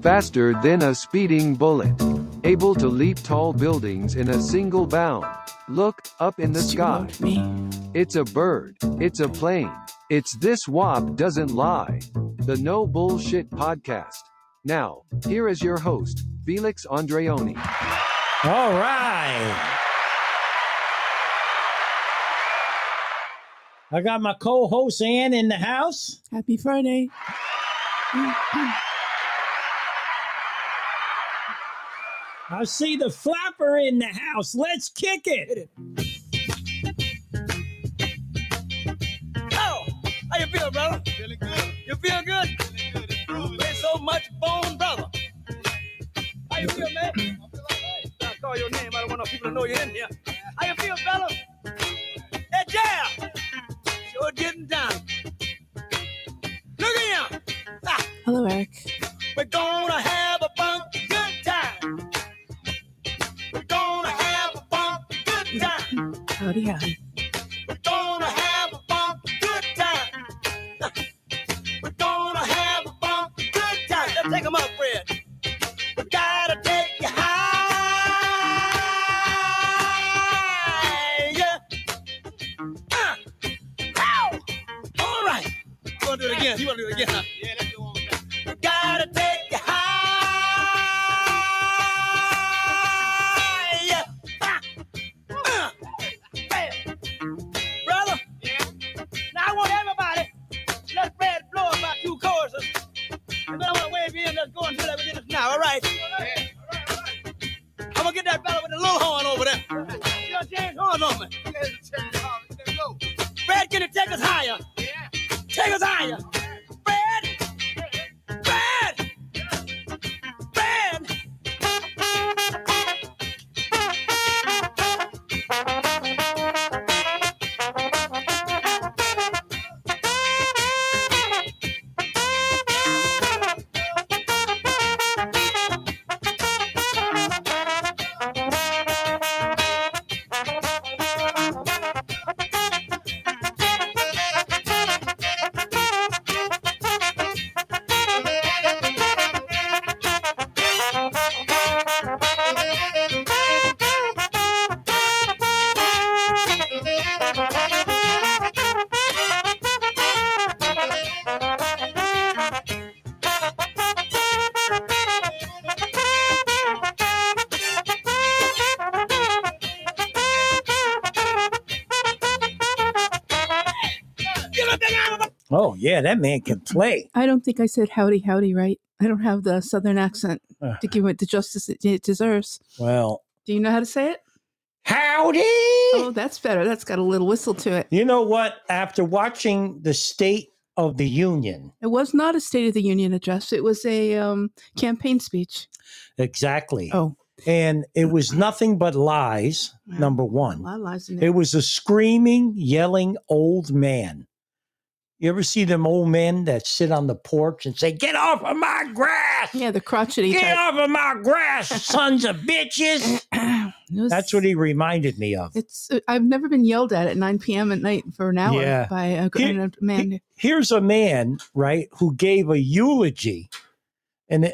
faster than a speeding bullet, able to leap tall buildings in a single bound. Look, up in the sky. It's a bird, it's a plane, it's This WAP Doesn't Lie, the No Bullshit Podcast. Now, here is your host, Felix Andreoni. All right. I got my co-host Ann in the house. Happy Friday. I see the flapper in the house. Let's kick it. Oh, how you feel, brother? Feeling good. You feel good? Feeling good. Improving. There's so much bone, brother. How you feel, man? I feel all right. I'll call your name. I don't want no people to know you're in here. How you feel, fella? Hey, yeah. Sure getting down. Look at him. Ah. Hello, Eric. We're gonna have a funky good time. We're gonna have a funky good time. Howdy, howdy. We're gonna have a funky good time. We're gonna have a funky good time. Let's take 'em up, Fred. We gotta take you high. Yeah. Ow. All right. You wanna do it again? You wanna do it again, huh? Yeah, let's do one more time. We gotta take you high. Yeah. Brother? Yeah. Now I want everybody, let's spread the floor about 2 choruses. And then I want to wave you in, let's go and do that with this now, all right? Yeah. All right. I'm going to get that fella with the little horn over there. You got James Horn on me. Let's go. Fred, can you take us higher? Yeah. Take us higher. Fred! Fred! Fred! Oh, yeah, that man can play. I don't think I said howdy, howdy right. I don't have the southern accent to give it the justice it deserves. Well, Do you know how to say it? howdy. Oh, that's better. That's got a little whistle to it. You know what? After watching the State of the Union, It was not a State of the Union address. It was a campaign speech. exactly. Oh, And it was nothing but lies, Yeah. number a one. lot of lies in there. It was a screaming, yelling old man. You ever see them old men that sit on the porch and say, "Get off of my grass! Yeah, the crotchety Get type. off of my grass, sons of bitches!" It was- That's what he reminded me of. It's. I've never been yelled at 9 p.m. at night for an hour Yeah. by a man. Here's a man, right, who gave a eulogy, and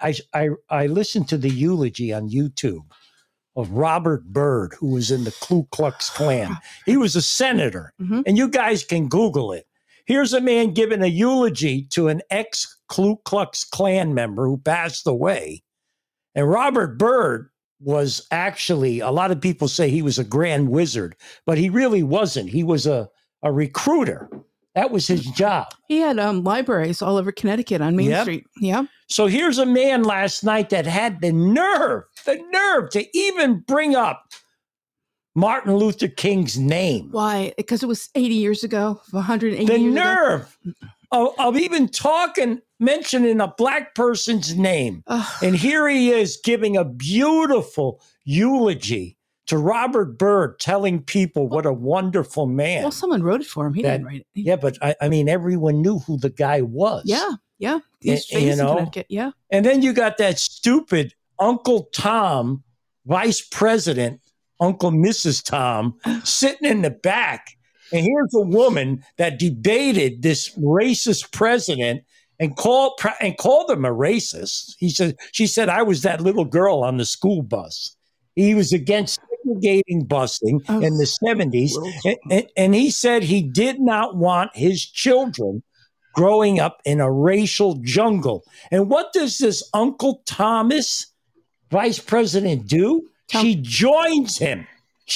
I listened to the eulogy on YouTube of Robert Byrd, who was in the Ku Klux Klan. He was a senator, Mhm. and you guys can Google it. Here's a man giving a eulogy to an ex-Ku Klux Klan member who passed away. And Robert Byrd was actually, a lot of people say he was a grand wizard, but he really wasn't. He was a recruiter. That was his job. He had libraries all over Connecticut on Main Yep. Street. Yeah. So here's a man last night that had the nerve to even bring up Martin Luther King's name. Why? Because it was 80 years ago, 180 The years ago. nerve of even mentioning a black person's name. Ugh. And here he is giving a beautiful eulogy to Robert Byrd, telling people what a wonderful man. Well, someone wrote it for him. He That- didn't write it. Yeah, but I mean, everyone knew who the guy was. Yeah. He's You famous in know? Connecticut. Yeah. And then you got that stupid Uncle Tom, vice president, Uncle Mrs. Tom, sitting in the back. And here's a woman that debated this racist president and called them a racist. She said, I was that little girl on the school bus. He was against segregating busing in the 70s. And he said he did not want his children growing up in a racial jungle. And what does this Uncle Thomas, vice president, do? She joins him.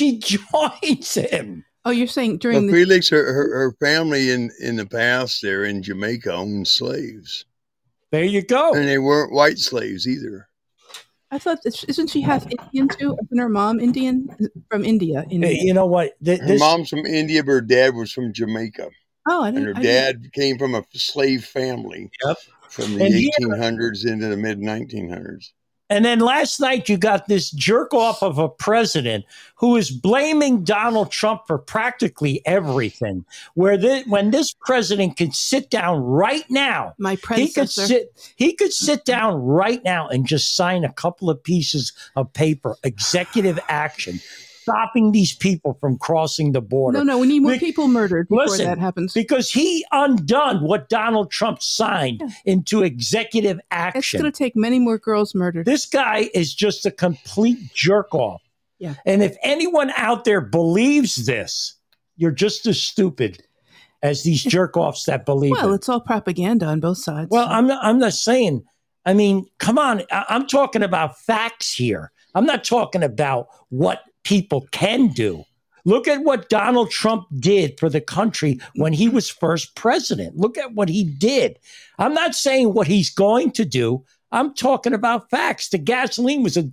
Oh, you're saying during Felix, her family in the past there in Jamaica owned slaves. There you go. And they weren't white slaves either. I thought, isn't she half Indian too? Isn't her mom Indian? From India. You know what? Her mom's from India, but her dad was from Jamaica. Oh, I didn't. And her dad came from a slave family from the 1800s into the mid 1900s. And then last night, you got this jerk off of a president who is blaming Donald Trump for practically everything. When this president could sit down right now, my predecessor, he could sit down right now and just sign a couple of pieces of paper, executive action, stopping these people from crossing the border. No, we need more people murdered before that happens. Because he undone what Donald Trump signed into executive action. It's going to take many more girls murdered. This guy is just a complete jerk off. Yeah. And if anyone out there believes this, you're just as stupid as these jerk offs that believe it. Well, it's all propaganda on both sides. Well, I'm not saying, I mean, come on. I'm talking about facts here. I'm not talking about what people can do. Look at what Donald Trump did for the country when he was first president. Look at what he did. I'm not saying what he's going to do. I'm talking about facts. The gasoline was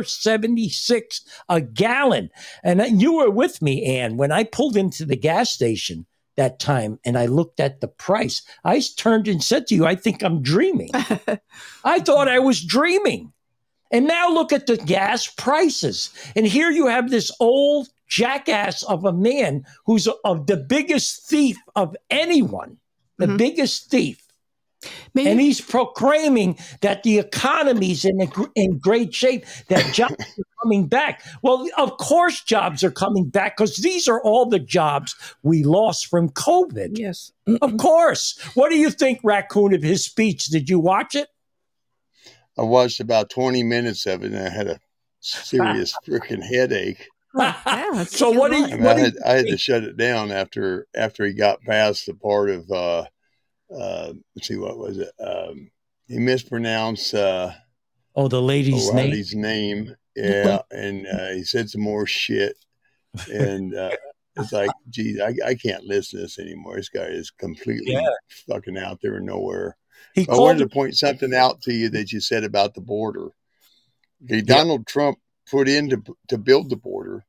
$1.76 a gallon. And you were with me, Ann, when I pulled into the gas station that time and I looked at the price. I turned and said to you, I think I'm dreaming. I thought I was dreaming. And now look at the gas prices. And here you have this old jackass of a man who's the biggest thief of anyone, the biggest thief. Maybe. And he's proclaiming that the economy's in great shape, that jobs are coming back. Well, of course jobs are coming back because these are all the jobs we lost from COVID. Yes. Of course. What do you think, Raccoon, of his speech? Did you watch it? I watched about 20 minutes of it, and I had a serious freaking headache. So what do you? I had to shut it down after he got past the part of let's see, what was it? He mispronounced the lady's name. Yeah, and he said some more shit, and it's like, geez, I can't listen to this anymore. This guy is completely fucking out there and nowhere. I wanted to point something out to you that you said about the border. Okay, Donald Trump put in to build the border,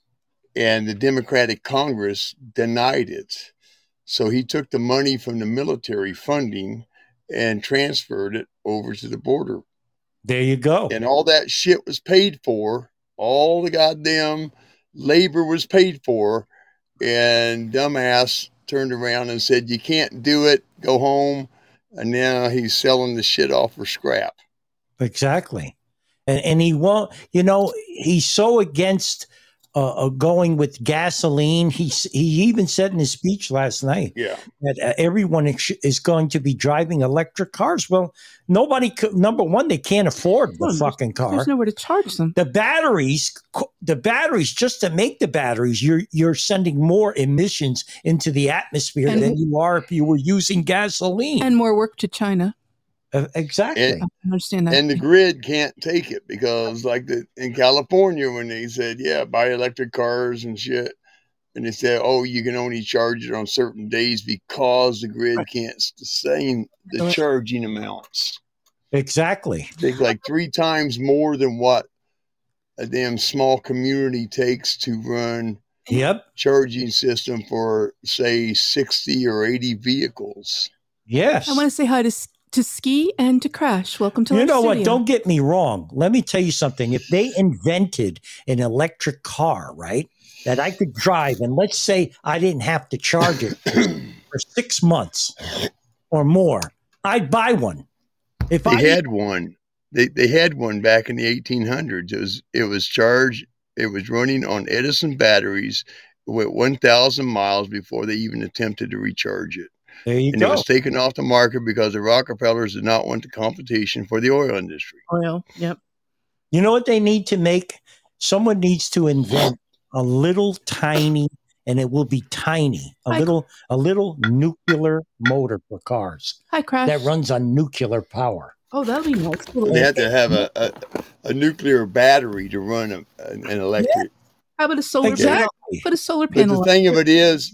and the Democratic Congress denied it. So he took the money from the military funding and transferred it over to the border. There you go. And all that shit was paid for. All the goddamn labor was paid for. And dumbass turned around and said, you can't do it. Go home. And now he's selling the shit off for scrap. Exactly. And he won't, he's so against going with gasoline. He even said in his speech last night that everyone is going to be driving electric cars. Well, nobody could. Number one, they can't afford the fucking car. There's nowhere to charge them. The batteries, just to make the batteries, you're sending more emissions into the atmosphere than you are if you were using gasoline. And more work to China. Exactly. I understand that. And the grid can't take it because in California, when they said, buy electric cars and shit, and they said, you can only charge it on certain days because the grid can't sustain the charging amounts. Exactly. Take like 3 times more than what a damn small community takes to run charging system for, say, 60 or 80 vehicles. Yes. I want to say hi to Ski and to Crash. Welcome to our studio. What? Don't get me wrong. Let me tell you something. If they invented an electric car, right, that I could drive, and let's say I didn't have to charge it for 6 months or more, I'd buy one. If they had one, they had one back in the 1800s. It was charged. It was running on Edison batteries with 1,000 miles before they even attempted to recharge it. There you And go. it was taken off the market because the Rockefellers did not want the competition for the oil industry. Oil. Yep. You know what they need to make? Someone needs to invent a little tiny, and it will be tiny, a little nuclear motor for cars Hi, Crash. that runs on nuclear power. Oh, that'll be nice. They had to have a nuclear battery to run an electric. How about a solar Exactly. panel? Put a solar But panel. the thing of it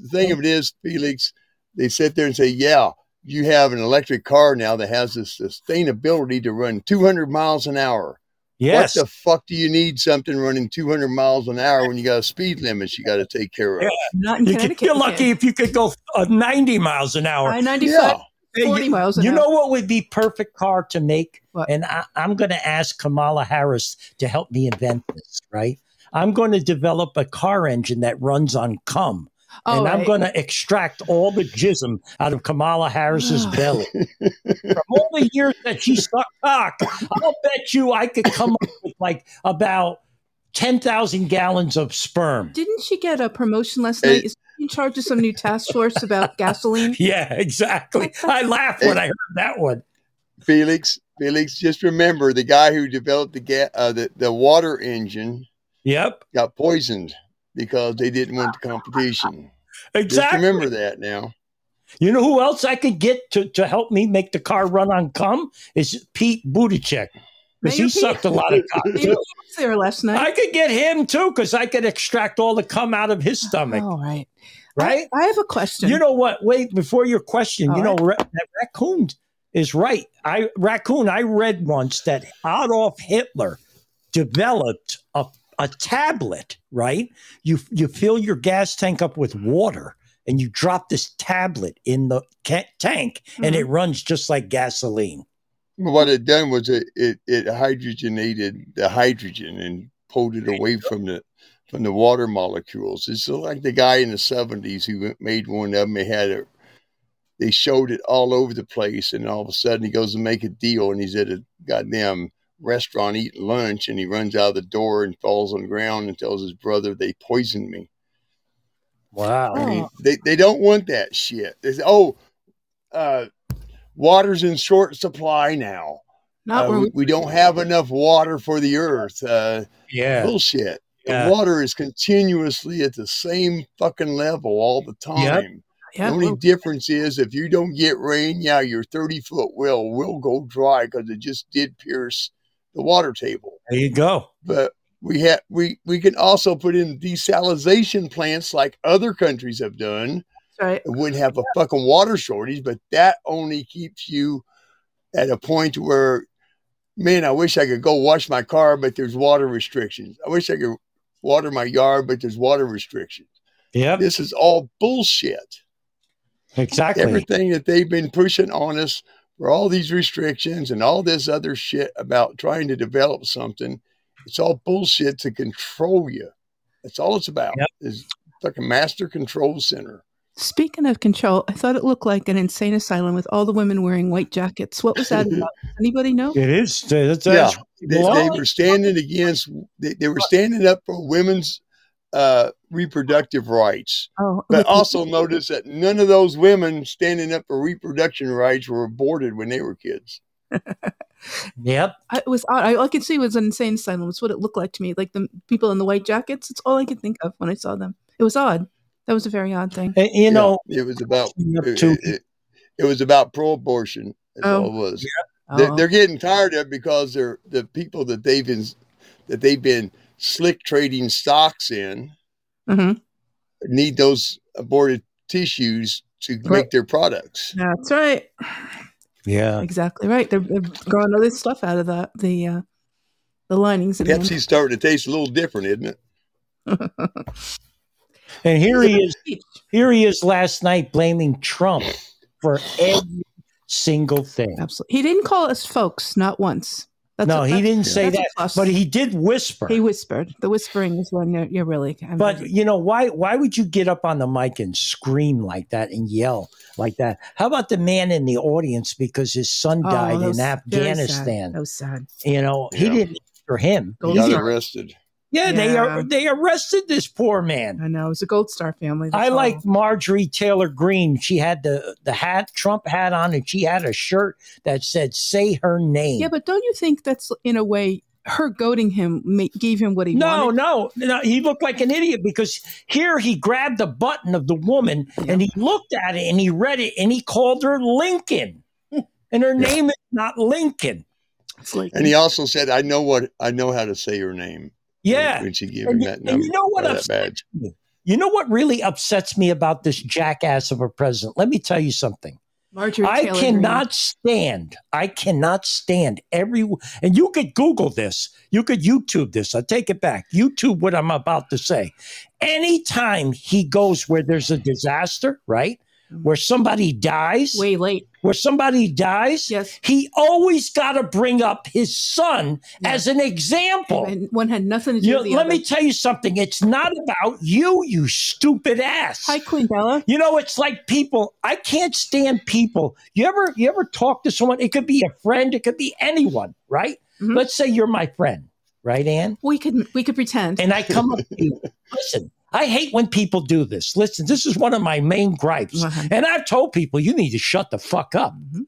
is, Felix, they sit there and say, yeah, you have an electric car now that has the sustainability to run 200 miles an hour. Yes. What the fuck do you need something running 200 miles an hour when you got a speed limit you got to take care of? Yeah. Not in Connecticut. You're lucky if you could go 90 miles an hour. I-95, 40 miles an hour. You know what would be perfect car to make? What? And I'm going to ask Kamala Harris to help me invent this, right? I'm going to develop a car engine that runs on cum. And I'm going to extract all the jism out of Kamala Harris's belly. From all the years that she sucked cock, I'll bet you I could come up with like about 10,000 gallons of sperm. Didn't she get a promotion last night? Is she in charge of some new task force about gasoline? Yeah, exactly. I laughed when I heard that one. Felix, just remember the guy who developed the water engine. Yep. Got poisoned because they didn't want the competition. Exactly. Just remember that now. You know who else I could get to help me make the car run on cum? Is Pete Buttigieg. Because he sucked a lot of cum. He was there last night. I could get him too, because I could extract all the cum out of his stomach. All right. Right? I have a question. You know what? Wait, before your question, All that raccoon is right. I read once that Adolf Hitler developed a tablet, right? You fill your gas tank up with water and you drop this tablet in the tank and it runs just like gasoline. What it done was it hydrogenated the hydrogen and pulled it away from the water molecules. It's like the guy in the 70s who made one of them. They showed it all over the place, and all of a sudden he goes to make a deal, and he's at a goddamn restaurant eating lunch, and he runs out of the door and falls on the ground and tells his brother they poisoned me. Wow. I mean, they don't want that shit. They say, water's in short supply now. We don't have enough water for the earth. Bullshit. Yeah. The water is continuously at the same fucking level all the time. Yep. The only difference is if you don't get rain, your 30-foot well will go dry because it just did pierce the water table. There you go. But we can also put in desalination plants like other countries have done. Right. It wouldn't have a fucking water shortage, but that only keeps you at a point where, man, I wish I could go wash my car, but there's water restrictions. I wish I could water my yard, but there's water restrictions. Yeah. This is all bullshit. Exactly. Everything that they've been pushing on us for all these restrictions and all this other shit about trying to develop something, it's all bullshit to control you. That's all it's about. Yep. Is like a master control center. Speaking of control, I thought it looked like an insane asylum with all the women wearing white jackets. What was that about? Anybody know? It is. They were standing against. They were standing up for women's reproductive rights. But also notice that none of those women standing up for reproduction rights were aborted when they were kids. Yep. It was odd. I could see it was an insane asylum. It's what it looked like to me. Like the people in the white jackets. It's all I could think of when I saw them. It was odd. That was a very odd thing. And, it was about it was about pro-abortion. That's all it was. Yeah. They're getting tired of it because they're the people that they've been slick trading stocks in need those aborted tissues to make their products. That's right. Yeah, exactly right. They're growing other stuff out of the linings. Pepsi's starting to taste a little different, isn't it? And here he is last night blaming Trump for every single thing. Absolutely. He didn't call us folks, not once. He didn't say that, but he did whisper. He whispered. The whispering is when you're really. But why would you get up on the mic and scream like that and yell like that? How about the man in the audience because his son died in Afghanistan? That was sad. He didn't for him. He got arrested. Yeah, Yeah. they arrested this poor man. I know. It was a Gold Star family. I that's all. like Marjorie Taylor Greene. She had the hat, Trump hat on, and she had a shirt that said, say her name. Yeah, but don't you think that's, in a way, her goading him gave him what he wanted? No. He looked like an idiot because here he grabbed the button of the woman and he looked at it and he read it and he called her Lincoln. And her name is not Lincoln. It's like, And he also said, I know how to say your name. Yeah. When she gave him that number, and you know what that upsets badge. me? You know what really upsets me about this jackass of a president? Let me tell you something. Marjorie I Taylor cannot stand and you could Google this. You could YouTube this. I take it back. YouTube what I'm about to say. Anytime he goes where there's a disaster, right? Where somebody dies. Way late. Where somebody dies, Yes. he always got to bring up his son as an example. And one had nothing to do with the Let other. me tell you something. It's not about you stupid ass. Hi, Queen Bella. You know, it's like people. I can't stand people. You ever talk to someone? It could be a friend. It could be anyone, right? Mhm. Let's say you're my friend, right, Ann? We could pretend. And I come up to you. Listen, I hate when people do this. Listen, this is one of my main gripes. Uh-huh. And I've told people, you need to shut the fuck up. Mhm.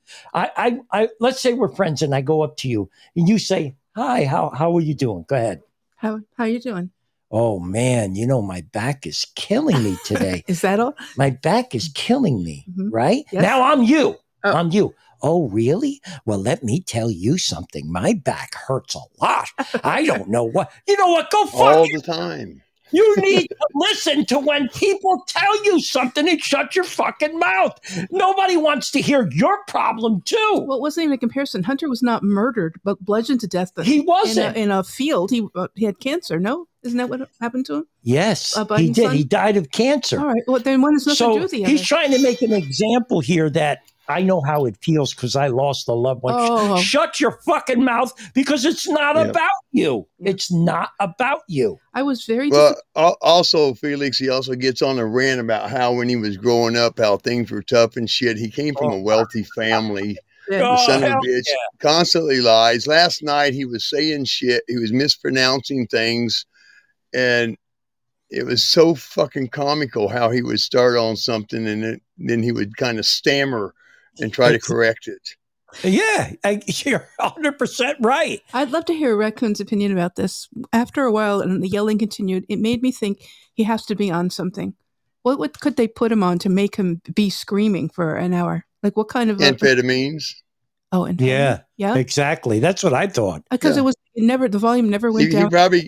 I let's say we're friends and I go up to you and you say, hi, how are you doing? Go ahead. How you doing? Oh man, you know, my back is killing me today. Is that all? My back is killing me, Mhm. right? Yes. Now I'm you. Oh. I'm you. Oh, really? Well, let me tell you something. My back hurts a lot. I don't know what. You know what? Go fuck All it. the time. You need to listen to when people tell you something and shut your fucking mouth. Nobody wants to hear your problem too. Well, it wasn't even a comparison. Hunter was not murdered, but bludgeoned to death. He wasn't. In a field. He had cancer. No, isn't that what happened to him? Yes, he Biden's did. son? He died of cancer. All right. Well, then one has nothing to do So with the other. he's trying to make an example here that I know how it feels because I lost a loved one. Oh. Shut your fucking mouth because it's not Yeah. about you. Yeah. It's not about you. I was very Well, also, Felix, he also gets on a rant about how when he was growing up, how things were tough and shit. He came from a wealthy family. disappointed. Oh, The son of a hell bitch yeah. constantly lies. Last night, he was saying shit. He was mispronouncing things. And it was so fucking comical how he would start on something and then he would kind of stammer and try to correct it. Yeah, you're 100% right. I'd love to hear Raccoon's opinion about this. After a while, and the yelling continued, it made me think he has to be on something. What could they put him on to make him be screaming for an hour? Like what kind of Amphetamines. Oh, and Yeah, yeah, exactly. That's what I thought. because Yeah. the volume never went He down.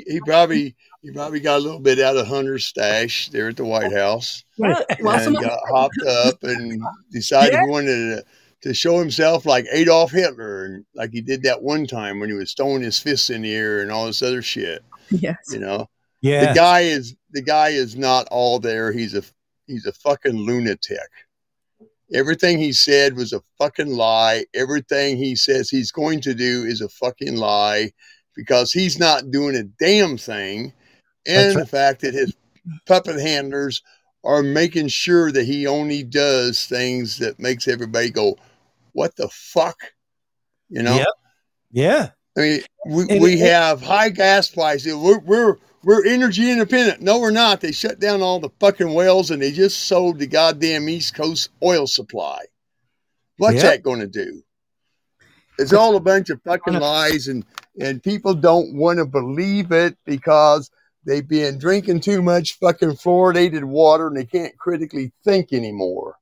probably got a little bit out of Hunter's stash there at the White House Yeah, well, and got hopped up and decided he wanted to show himself like Adolf Hitler and like he did that one time when he was throwing his fists in the air and all this other shit. yes. You know, Yeah. the guy is not all there. He's a fucking lunatic. Everything he said was a fucking lie. Everything he says he's going to do is a fucking lie because he's not doing a damn thing. And That's right. the fact that his puppet handlers are making sure that he only does things that makes everybody go, what the fuck? You know? Yep. Yeah. I mean, we have high gas prices. We're energy independent. No, we're not. They shut down all the fucking wells and they just sold the goddamn East Coast oil supply. What's Yep. that going to do? It's all a bunch of fucking lies and people don't want to believe it because they've been drinking too much fucking fluoridated water and they can't critically think anymore.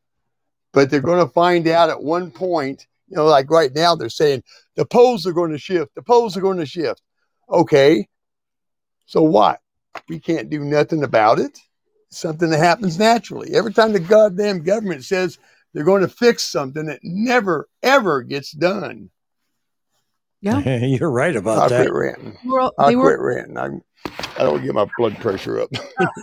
But they're going to find out at one point, you know, like right now they're saying the poles are going to shift. The poles are going to shift. Okay. So what? We can't do nothing about it. It's something that happens naturally. Every time the goddamn government says they're going to fix something, it never, ever gets done. Yeah. You're right about I'll that. quit ranting. They I'll were quit ranting. I don't get my blood pressure up.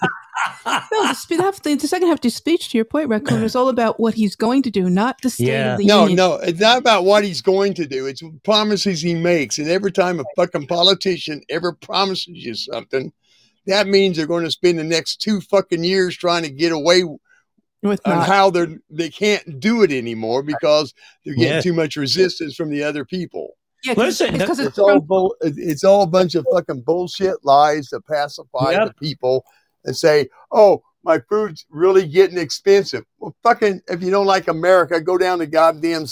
no, the second half of your speech, to your point, Raccoon, is all about what he's going to do, not the state Yeah. of the No, union. no, it's not about what he's going to do. It's promises he makes. And every time a fucking politician ever promises you something, that means they're going to spend the next 2 fucking years trying to get away With on not. how they can't do it anymore because they're getting Yeah. too much resistance from the other people. Yeah, Listen, it's all a bunch of fucking bullshit lies to pacify the people and say, oh, my food's really getting expensive. Well, fucking, if you don't like America, go down to goddamn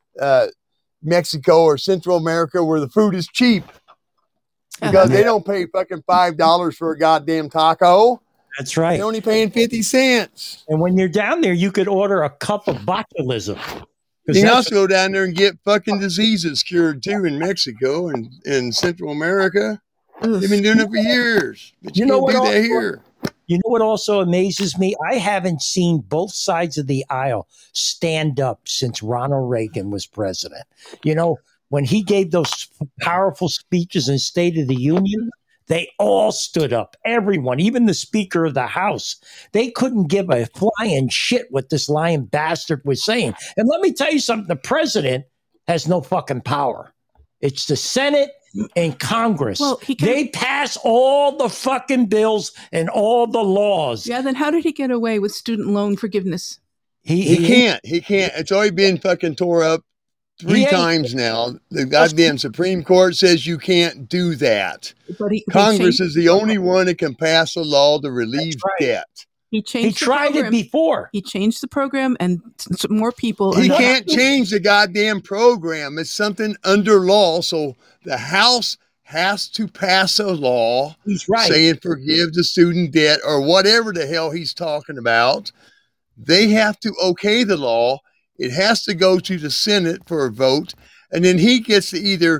Mexico or Central America where the food is cheap. Because they don't pay fucking $5 for a goddamn taco. That's right. They're only paying 50 cents. And when you're down there, you could order a cup of botulism. You can also go down there and get fucking diseases cured too in Mexico and in Central America. They've been doing it for years. But you can't do that here. You know what also amazes me? I haven't seen both sides of the aisle stand up since Ronald Reagan was president. You know, when he gave those powerful speeches in State of the Union, they all stood up. Everyone, even the Speaker of the House. They couldn't give a flying shit what this lying bastard was saying. And let me tell you something. The president has no fucking power. It's the Senate and Congress. Well, they pass all the fucking bills and all the laws. Yeah, then how did he get away with student loan forgiveness? He can't. He can't. It's already been fucking tore up 3 times now. The goddamn Supreme Court says you can't do that. But Congress is the only one that can pass a law to relieve debt. He tried it before. He changed the program, and more people. He can't change the goddamn program. It's something under law. So the House has to pass a law saying forgive the student debt or whatever the hell he's talking about. They have to okay the law. It has to go to the Senate for a vote, and then he gets to either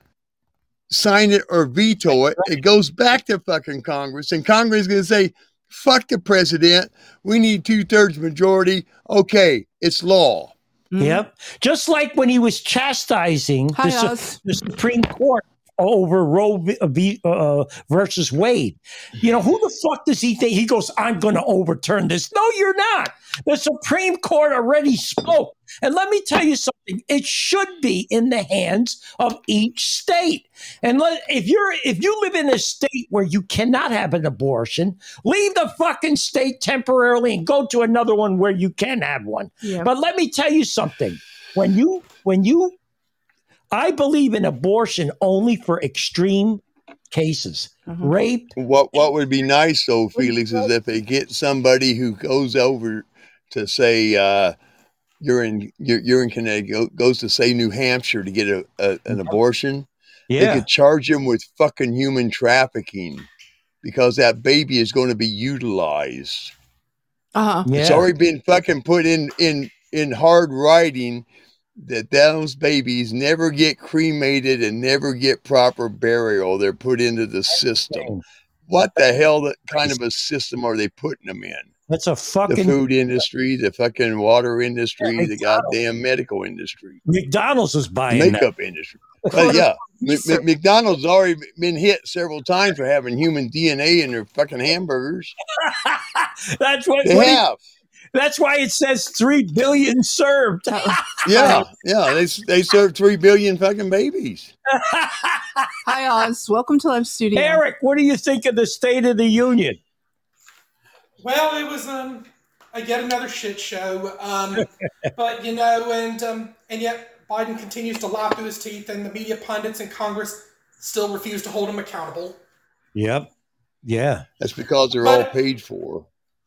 sign it or veto it. It goes back to fucking Congress, and Congress is going to say, fuck the president. We need 2/3 majority. Okay, it's law. Yep. Just like when he was chastising the Supreme Court over Roe versus Wade. You know, who the fuck does he think? He goes, I'm going to overturn this. No, you're not. The Supreme Court already spoke. And let me tell you something. It should be in the hands of each state. And if you live in a state where you cannot have an abortion, leave the fucking state temporarily and go to another one where you can have one. Yeah. But let me tell you something. I believe in abortion only for extreme cases. Rape. What would be nice though, Felix, is if they get somebody who goes over to say you're in Connecticut, goes to say New Hampshire to get an abortion. They could charge them with fucking human trafficking because that baby is going to be utilized. It's already been fucking put in hard writing that those babies never get cremated and never get proper burial. They're put into the system. What the hell kind of a system are they putting them in? That's a fucking... The food industry, the fucking water industry, the goddamn medical industry. McDonald's is buying makeup industry. McDonald's already been hit several times for having human DNA in their fucking hamburgers. That's what they have. That's why it says 3 billion served. Yeah. They served 3 billion fucking babies. Hi, Oz. Welcome to Live Studio. Eric, what do you think of the State of the Union? Well, it was yet another shit show. But, you know, and yet Biden continues to lie through his teeth, and the media pundits in Congress still refuse to hold him accountable. Yep. Yeah. That's because they're all paid for.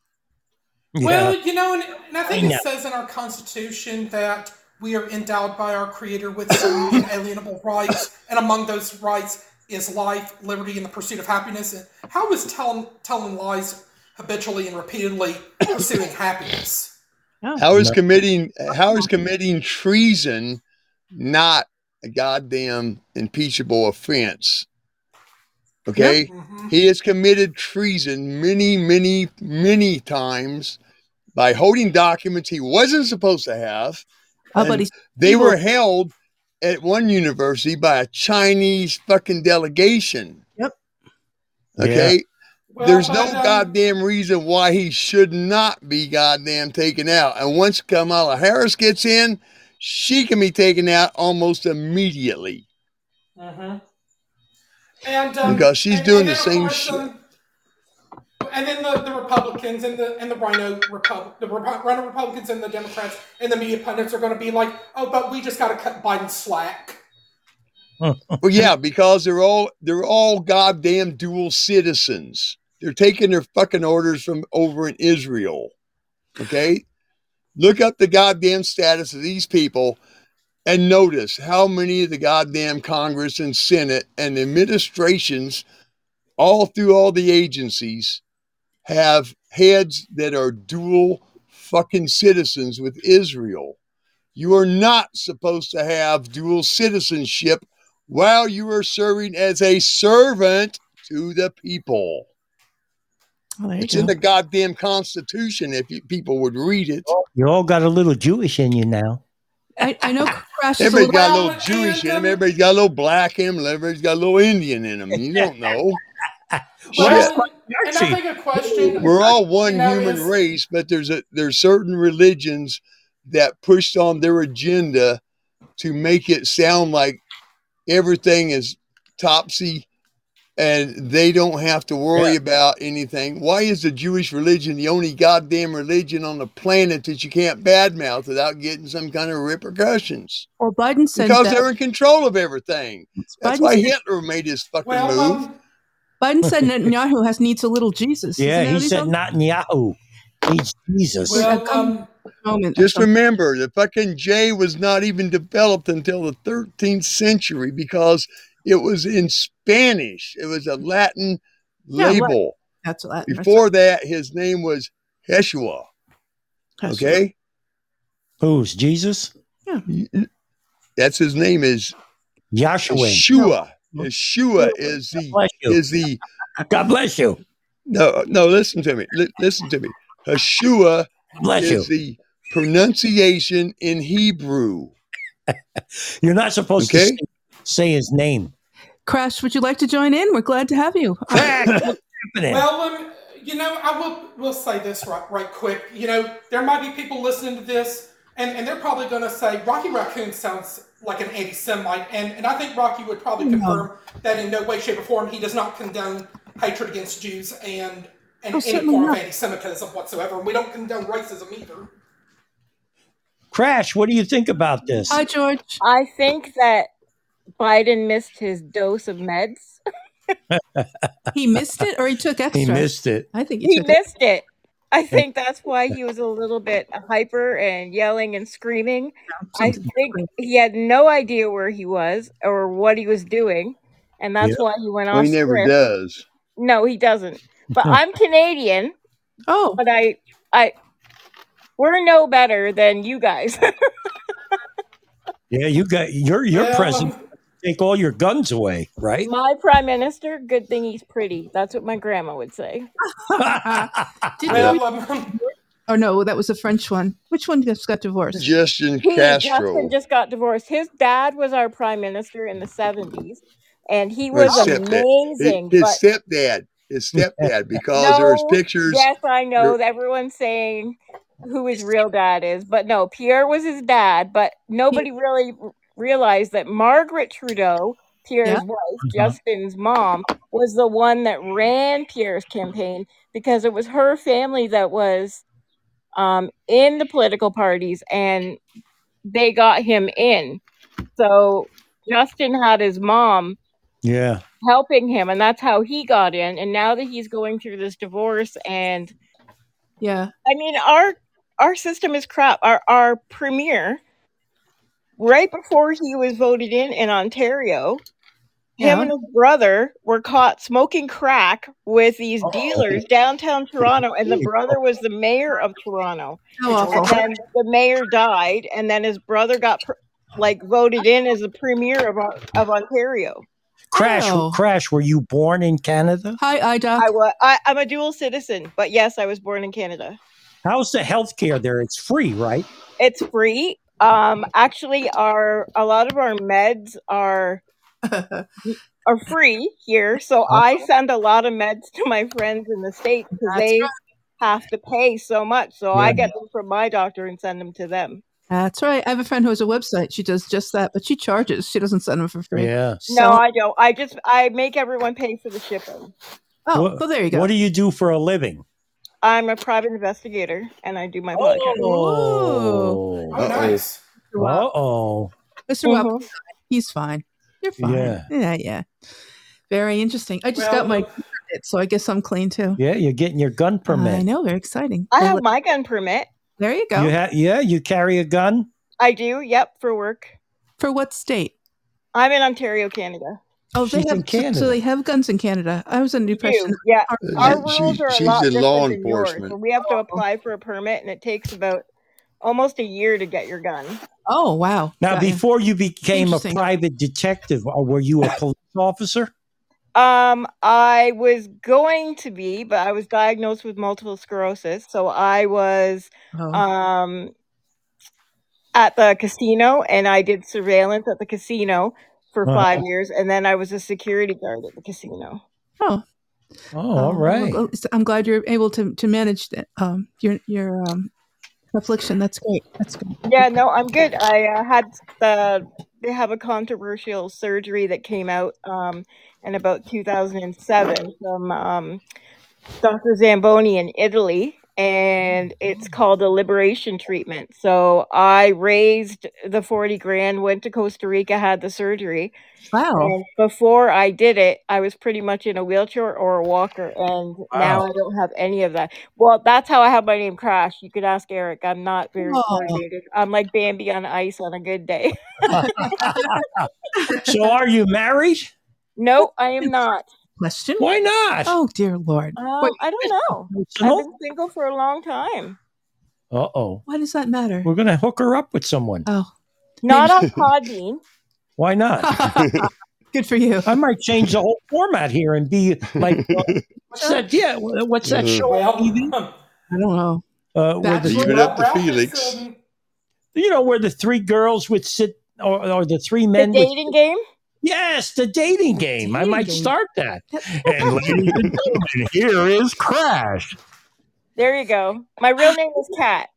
Well, you know, and I think it says in our Constitution that we are endowed by our Creator with some inalienable rights, and among those rights is life, liberty, and the pursuit of happiness. And how is telling lies habitually and repeatedly pursuing happiness? How is committing treason not a goddamn impeachable offense? Okay? Yep. Mm-hmm. He has committed treason many, many, many times by holding documents he wasn't supposed to have. They were held at one university by a Chinese fucking delegation. Yep. Okay? Yeah. Well, there's no goddamn reason why he should not be goddamn taken out. And once Kamala Harris gets in, she can be taken out almost immediately. Mm-hmm. Because she's doing the same shit. And then the Republicans and the Rhino Republicans and the Democrats and the media pundits are going to be like, oh, but we just got to cut Biden slack. Well, yeah, because they're all goddamn dual citizens. They're taking their fucking orders from over in Israel. Okay? Look up the goddamn status of these people and notice how many of the goddamn Congress and Senate and administrations all through all the agencies have heads that are dual fucking citizens with Israel. You are not supposed to have dual citizenship while you are serving as a servant to the people. Oh, it's in the goddamn Constitution if people would read it. You all got a little Jewish in you now. I know Crash is Everybody's got a little Jewish in them. Everybody's got a little black in them. Everybody's got a little Indian in them. You don't know. Well, and I think a question. We're all one human race, but there's certain religions that pushed on their agenda to make it sound like everything is topsy and they don't have to worry about anything. Why is the Jewish religion the only goddamn religion on the planet that you can't badmouth without getting some kind of repercussions? Well, Biden said because they're in control of everything. That's why Hitler made his fucking move. Biden said Netanyahu needs a little Jesus. Yeah, he said Netanyahu needs Jesus. Well, just remember, the fucking J was not even developed until the 13th century because it was in Spanish. It was a Latin label. Right. That's Latin. Before that, his name was Yeshua. Okay? Who's Jesus? Yeah. That's his name is Yahshua. Yeshua. Yeshua is the God bless you. No, listen to me. Listen to me. Yeshua is the pronunciation in Hebrew. You're not supposed to say his name. Crash, would you like to join in? We're glad to have you. What's happening? Well, I will say this right quick. There might be people listening to this, and they're probably going to say, Rocky Raccoon sounds like an anti-Semite, and I think Rocky would probably confirm that in no way, shape, or form he does not condone hatred against Jews and any form of anti-Semitism whatsoever. We don't condone racism either. Crash, what do you think about this? Hi, George. I think that Biden missed his dose of meds. He missed it, or he took extra? He missed it. I think he missed it. I think that's why he was a little bit hyper and yelling and screaming. I think he had no idea where he was or what he was doing, and that's why he went off. He never does. No, he doesn't. But I'm Canadian. Oh, but we're no better than you guys. Yeah, you got your president. Take all your guns away, right? My prime minister, good thing he's pretty. That's what my grandma would say. Oh no, that was a French one. Which one just got divorced? Justin Castro. Justin just got divorced. His dad was our prime minister in the 70s, and he was amazing. His stepdad, because there's pictures. Yes, I know. Everyone's saying who his real dad is, but no, Pierre was his dad. But nobody really realized that Margaret Trudeau, Pierre's wife, Justin's mom, was the one that ran Pierre's campaign because it was her family that was in the political parties and they got him in. So Justin had his mom helping him, and that's how he got in. And now that he's going through this divorce, and I mean, our system is crap. Our premier, right before he was voted in Ontario, him and his brother were caught smoking crack with these dealers downtown Toronto, and the brother was the mayor of Toronto. And then the mayor died, and then his brother got voted in as the premier of Ontario. Crash, were you born in Canada? Hi, Doc. I'm a dual citizen, but yes, I was born in Canada. How's the healthcare there? It's free, right? It's free. Actually, a lot of our meds are free here, so I send a lot of meds to my friends in the States because they have to pay so much. So I get them from my doctor and send them to them. That's right. I have a friend who has a website. She does just that, but she charges. She doesn't send them for free. Yeah. No, I don't. I make everyone pay for the shipping. Oh, well, there you go. What do you do for a living? I'm a private investigator, and I do my podcast. Oh, nice. Uh-oh. Mr. Webb, he's fine. You're fine. Yeah. Very interesting. I just got my gun permit, so I guess I'm clean too. Yeah, you're getting your gun permit. I know, very exciting. I have my gun permit. There you go. You carry a gun? I do, yep, for work. For what state? I'm in Ontario, Canada. Oh, they have Canada. So they have guns in Canada. I was under the impression. Yeah, our rules are a lot different law than yours. So we have to apply for a permit, and it takes about almost a year to get your gun. Oh, wow. Now, before you became a private detective, were you a police officer? I was going to be, but I was diagnosed with multiple sclerosis. So I was at the casino, and I did surveillance at the casino for 5 years, and then I was a security guard at the casino. Oh, all right. I'm glad you're able to manage your affliction. That's great. That's good. Yeah, no, I'm good. I they have a controversial surgery that came out in about 2007 from Dr. Zamboni in Italy, and it's called a liberation treatment. So I raised the 40 grand, went to Costa Rica, had the surgery. Wow. And before I did it, I was pretty much in a wheelchair or a walker, and now I don't have any of that. Well, that's how I have my name Crash. You could ask Eric. I'm not very coordinated. I'm like Bambi on ice on a good day. So are you married? No, I am not. Question? Why not? Oh, dear Lord. I don't know. I've been single for a long time. Uh-oh. Why does that matter? We're going to hook her up with someone. Oh. Not on Podbean. Why not? Good for you. I might change the whole format here and be like, what's that? Yeah, what's that show on TV? I don't know. Leave it up to Felix. You know, where the three girls would sit, or the three men. The dating game? Yes, the dating game. I might start that. And ladies and gentlemen, here is Crash. There you go. My real name is Kat.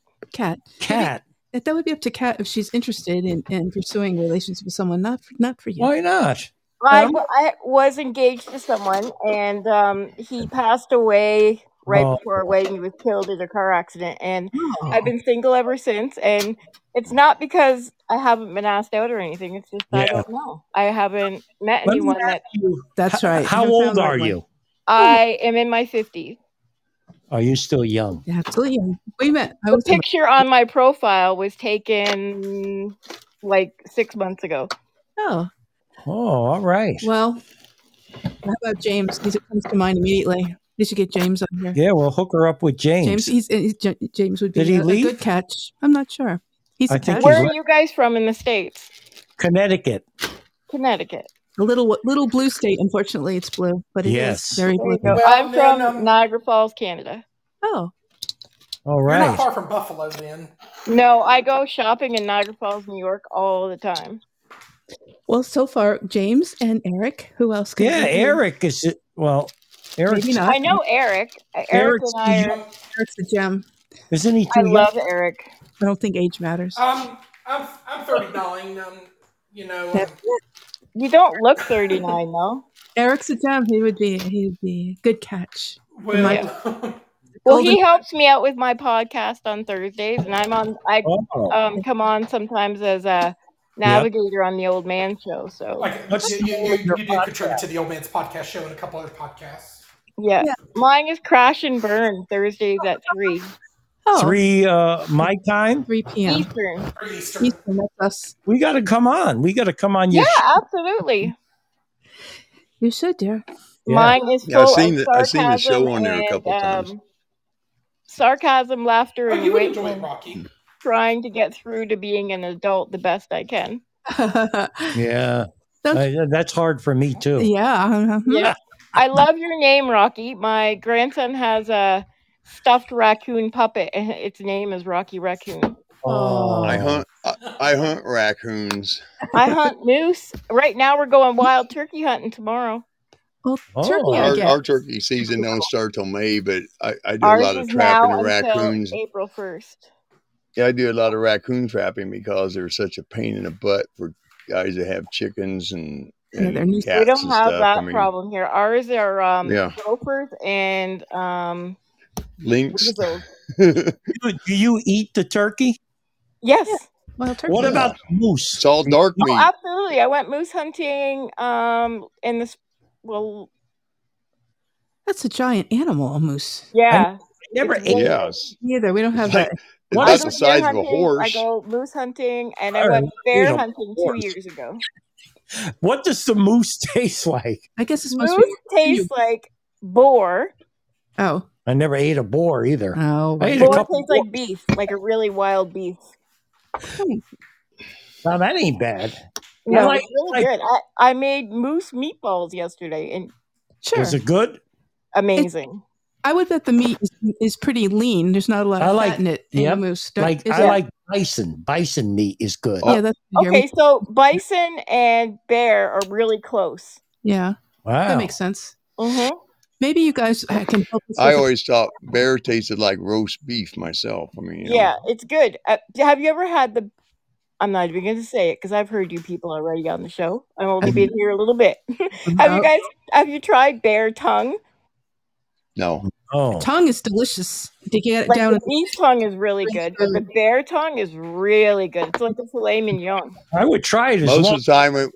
Kat. That would be up to Kat if she's interested in pursuing relations with someone, not for you. Why not? I was engaged to someone, and he passed away right before our wedding. He was killed in a car accident, and I've been single ever since. And it's not because I haven't been asked out or anything. It's just I don't know. I haven't met anyone That's right. How old are you? I am in my 50s. Are you still young? Yeah, absolutely young. We met. The picture on my profile was taken like 6 months ago. Oh, all right. Well, how about James? He comes to mind immediately. You should get James on here. Yeah, we'll hook her up with James. James would be a good catch. I'm not sure. He's a catch. Where are you guys from in the States? Connecticut. A little blue state. Unfortunately, it's blue, but it is very blue. I'm from Niagara Falls, Canada. Oh. All right. You're not far from Buffalo, then. No, I go shopping in Niagara Falls, New York, all the time. Well, so far, James and Eric. Who else? Eric is it? Well, Eric. Maybe not. I know Eric. Eric's a gem. Isn't he? I love Eric. I don't think age matters. I'm 39. You don't look 39, though. Eric's a gem. He would be a good catch. Well, he helps me out with my podcast on Thursdays, and I come on sometimes as a navigator on the Old Man Show. So you do contribute to the Old Man's podcast show and a couple other podcasts. Yeah. Mine is Crash and Burn Thursdays at 3. 3 my time, 3 p.m. Eastern. That's us. We got to come on. Yeah, absolutely. You should, dear. Yeah. Mine is full of sarcasm. I've seen the show on there a couple times. Sarcasm, laughter, and you would wit. enjoy it, Rocky. Trying to get through to being an adult the best I can. Yeah, that's hard for me too. Yeah. I love your name, Rocky. My grandson has a stuffed raccoon puppet, and its name is Rocky Raccoon. Oh. I hunt raccoons. I hunt moose. Right now, we're going wild turkey hunting tomorrow. Well, turkey. Our turkey season don't start till May, but I do a lot of trapping of raccoons. April 1st. Yeah, I do a lot of raccoon trapping because they're such a pain in the butt for guys that have chickens and cats. We don't have that problem here. Ours are gophers and lynx. Do you eat the turkey? Yes. Wild turkey. What about moose? It's all dark meat. Oh, absolutely. I went moose hunting in this. Well, that's a giant animal, a moose. Yeah. Never It's ate. really Yes. Neither. We don't have It's that. It's I about go the deer size of a hunting, I horse. go moose hunting, and I Or went bear a hunting 2 horse. years ago. What does the moose taste like? I guess it's supposed Moose to be. tastes like boar. Oh. I never ate a boar either. Oh. I ate a Boar couple. tastes like beef, like a really wild beef. Now that ain't bad. No, like- it's really good. I made moose meatballs yesterday, and Sure. Is it good? amazing. I would bet the meat is pretty lean. There's not a lot I of like- fat in it. In yep. the moose. Like Is I it? like bison. Bison meat is good. Yeah, that's Okay, so bison and bear are really close. Yeah, Wow. that makes sense. Mm-hmm. Maybe you guys can help us. I with- always thought bear tasted like roast beef myself. I mean, you know. Yeah, it's good. Have you ever had the? I'm not even going to say it because I've heard you people already on the show. I've only been here a little bit. Have you tried bear tongue? No. Oh. Tongue is delicious. To get it Like down. the beef tongue is really good, but the bear tongue is really good. It's like a filet mignon. I would try it as Most long. of the time,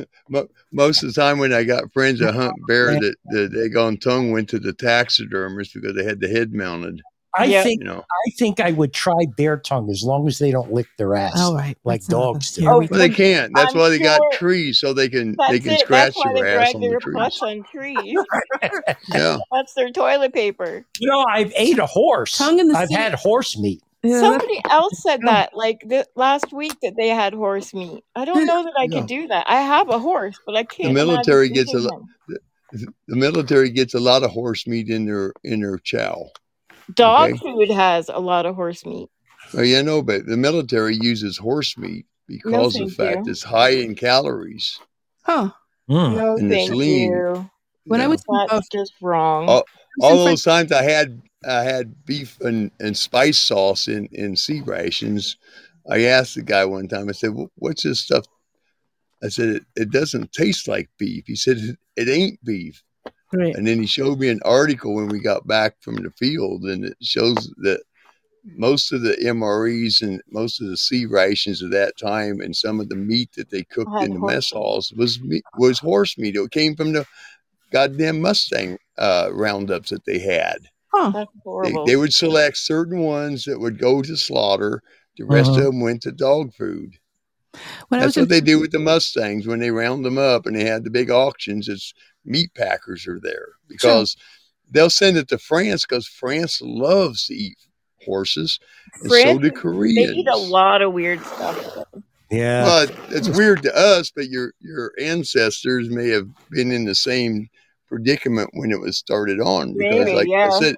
most of the time when I got friends that hunt bear, that the daggone tongue went to the taxidermist because they had the head mounted. I Yeah. think You know. I think I would try bear tongue as long as they don't lick their ass All right. like that's another- dogs do. Here we Oh, go. Well, they can't. That's I'm why they got sure- trees so they can That's it. scratch That's why they their ass drag on the their trees. putts on trees. Yeah. That's their toilet paper. You know, I've ate a horse. Tongue in the I've sea. had horse meat. Yeah, Somebody else said that, like last week, that they had horse meat. I don't know that I Yeah. could do that. I have a horse, but I can't. military imagine gets a eating lo- him. The military gets a lot of horse meat in their chow. Dog Okay. food has a lot of horse meat. Well, you know, but the military uses horse meat because of the thank fact you. it's high in calories. Huh. Mm. No, And it's thank lean. you. When I know. was That's just wrong. Oh, all since I- those times I had beef and spice sauce in sea rations, I asked the guy one time, I said, what's this stuff? I said, it doesn't taste like beef. He said, it ain't beef. Right. And then he showed me an article when we got back from the field, and it shows that most of the MREs and most of the sea rations of that time and some of the meat that they cooked Had in the horse mess meat. halls was horse meat. It came from the goddamn Mustang roundups that they had. Huh. That's horrible. They would select certain ones that would go to slaughter. The rest of them went to dog food. When I That's was in what they do with the Mustangs when they round them up and they had the big auctions. It's meat packers are there because they'll send it to France because France loves to eat horses, and so France, do they Koreans. eat a lot of weird stuff. Yeah. But it's weird to us, but your ancestors may have been in the same predicament when it was started on because, Maybe, like yeah. I said,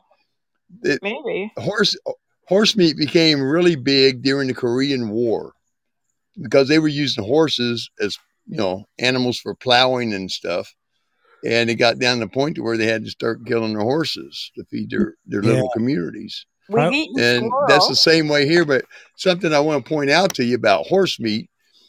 Maybe. horse meat became really big during the Korean War because they were using horses as, you know, animals for plowing and stuff. And it got down to the point to where they had to start killing their horses to feed their little communities. We've eaten And squirrel. that's the same way here. But something I want to point out to you about horse meat,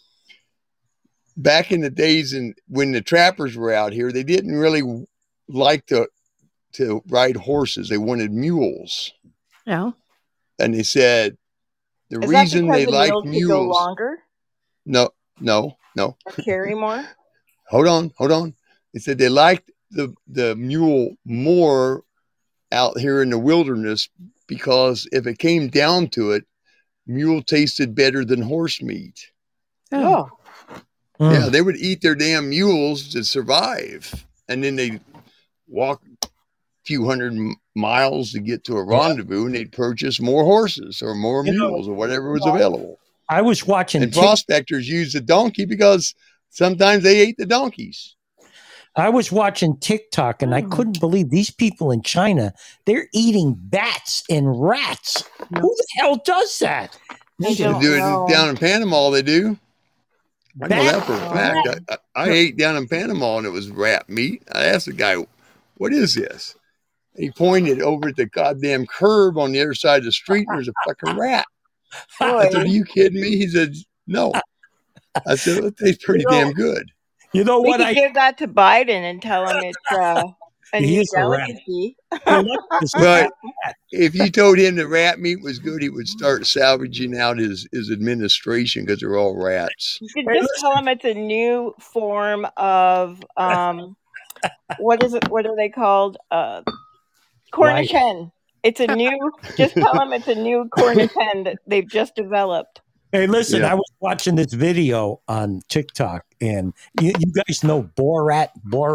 back in the days when the trappers were out here, they didn't really like to ride horses. They wanted mules. Yeah. And they said the Is that reason because they the liked mules could go mules. longer No. or carry more? Hold on. They said they liked the mule more out here in the wilderness because if it came down to it, mule tasted better than horse meat. Oh. Yeah, they would eat their damn mules to survive. And then they'd walk a few hundred miles to get to a rendezvous and they'd purchase more horses or more mules or whatever was available. I was watching. And prospectors used the donkey because sometimes they ate the donkeys. I was watching TikTok and I couldn't believe these people in China, they're eating bats and rats. Who the hell does that? I They don't do know. it down in Panama, they do. I know that for a Bat- fact. I ate down in Panama and it was rat meat. I asked the guy, what is this? He pointed over at the goddamn curb on the other side of the street and there's a fucking rat. I said, are you kidding me? He said, no. I said, well, it tastes pretty damn good. You know We what? could give that to Biden and tell him a He new is a rat. delicacy. But if you told him that rat meat was good, he would start salvaging out his administration because they're all rats. You could just tell him it's a new form of what is it? What are they called? Cornish hen. It's a new. Just tell him it's a new Cornish hen that they've just developed. Hey, listen, Yeah. I was watching this video on TikTok, and you guys know Borat.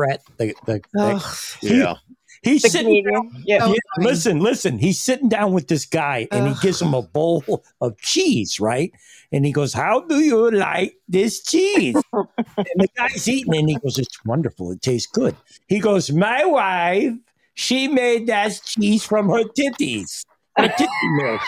Yeah. He's The sitting comedian. down. Yeah. Listen. He's sitting down with this guy, and he gives him a bowl of cheese, right? And he goes, "How do you like this cheese?" And the guy's eating, and he goes, "It's wonderful. It tastes good." He goes, "My wife, she made that cheese from her titties." Her titty milk.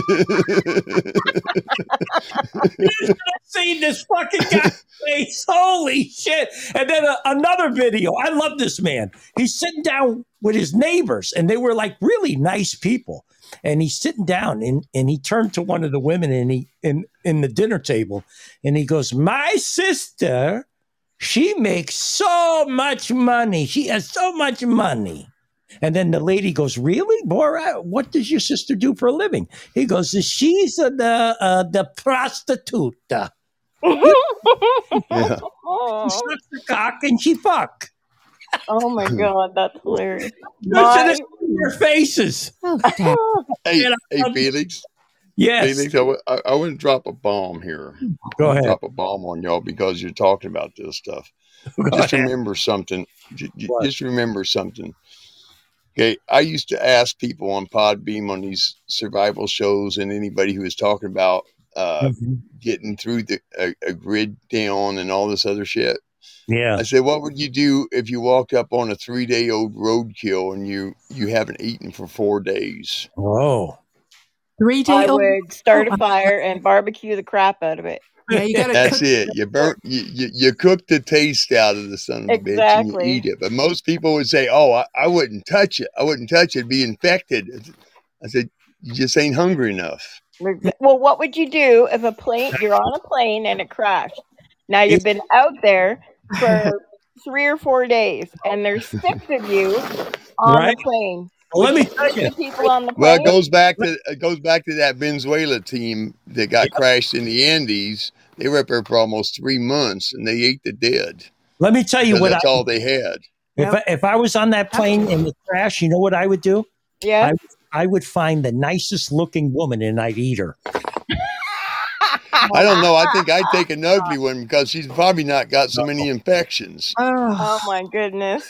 I've seen this fucking guy's face. Holy shit. And then another video. I love this man. He's sitting down with his neighbors, and they were like really nice people. And he's sitting down, and he turned to one of the women in the dinner table, and he goes, "My sister, she makes so much money. She has so much money." And then the lady goes, "Really, Borat? What does your sister do for a living?" He goes, "She's the prostitute. Yeah. She sucks the cock and she fuck." Oh my God, that's hilarious. Listen to their faces. Oh, damn. Hey, Felix. Yes. Felix, I want to drop a bomb here. Go ahead. Drop a bomb on y'all because you're talking about this stuff. Just remember something. Just remember something. Okay, I used to ask people on Podbeam on these survival shows and anybody who was talking about getting through a grid down and all this other shit. Yeah. I said, what would you do if you walked up on a 3-day-old roadkill and you haven't eaten for 4 days? Oh. 3 day I old. would start a fire and barbecue the crap out of it. Yeah, you got to. That's it. You cook the taste out of the son of a bitch and you eat it. But most people would say, "Oh, I wouldn't touch it. I wouldn't touch it. It'd be infected." I said, "You just ain't hungry enough." Well, what would you do if you're on a plane and it crashed? Now you've been out there for 3 or 4 days, and there's 6 of you on the plane. Well, let me tell you. People on the plane. Well, it goes back to that Venezuela team that got crashed in the Andes. They were up there for almost 3 months, and they ate the dead. Let me tell you what that's all they had. If I was on that plane in the crash, you know what I would do? Yeah. I would find the nicest looking woman and I'd eat her. I don't know. I think I'd take an ugly one because she's probably not got so many infections. Oh my goodness.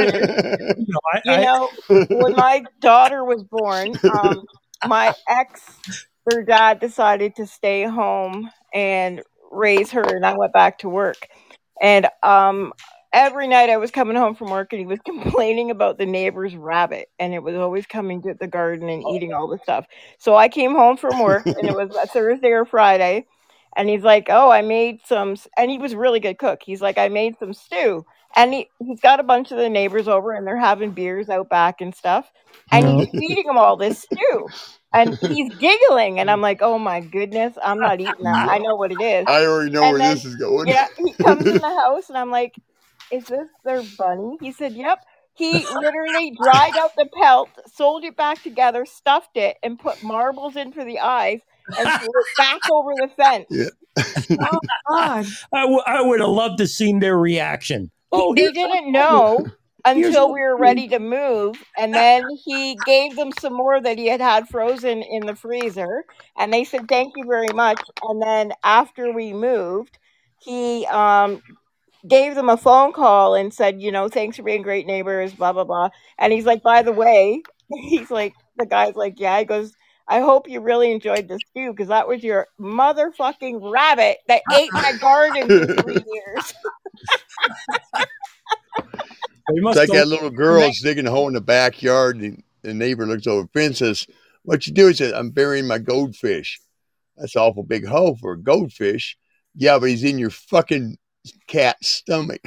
When my daughter was born, my their dad decided to stay home and raise her, and I went back to work. And every night I was coming home from work and he was complaining about the neighbor's rabbit, and it was always coming to the garden and eating all the stuff. So I came home from work and it was a Thursday or Friday, and he's like, "Oh, I made some," and he was a really good cook. He's like, "I made some stew." And he's got a bunch of the neighbors over and they're having beers out back and stuff. And he's feeding them all this stew. And he's giggling. And I'm like, oh my goodness, I'm not eating that. I know what it is. I already know where this is going. Yeah, he comes in the house and I'm like, is this their bunny? He said, yep. He literally dried out the pelt, sold it back together, stuffed it, and put marbles in for the eyes and threw it back over the fence. Yeah. Oh, God. I would have loved to seen their reaction. They didn't know until we were ready to move, and then he gave them some more that he had frozen in the freezer, and they said thank you very much. And then after we moved, he gave them a phone call and said, thanks for being great neighbors, blah blah blah. And he's like, by the way, the guy's like, yeah. He goes, I hope you really enjoyed this stew because that was your motherfucking rabbit that ate my garden for 3 years. It's like that little girl's digging a hole in the backyard, and the neighbor looks over the fence and says, "What you do?" He said, "I'm burying my goldfish." That's an awful big hole for a goldfish. Yeah, but he's in your fucking cat's stomach.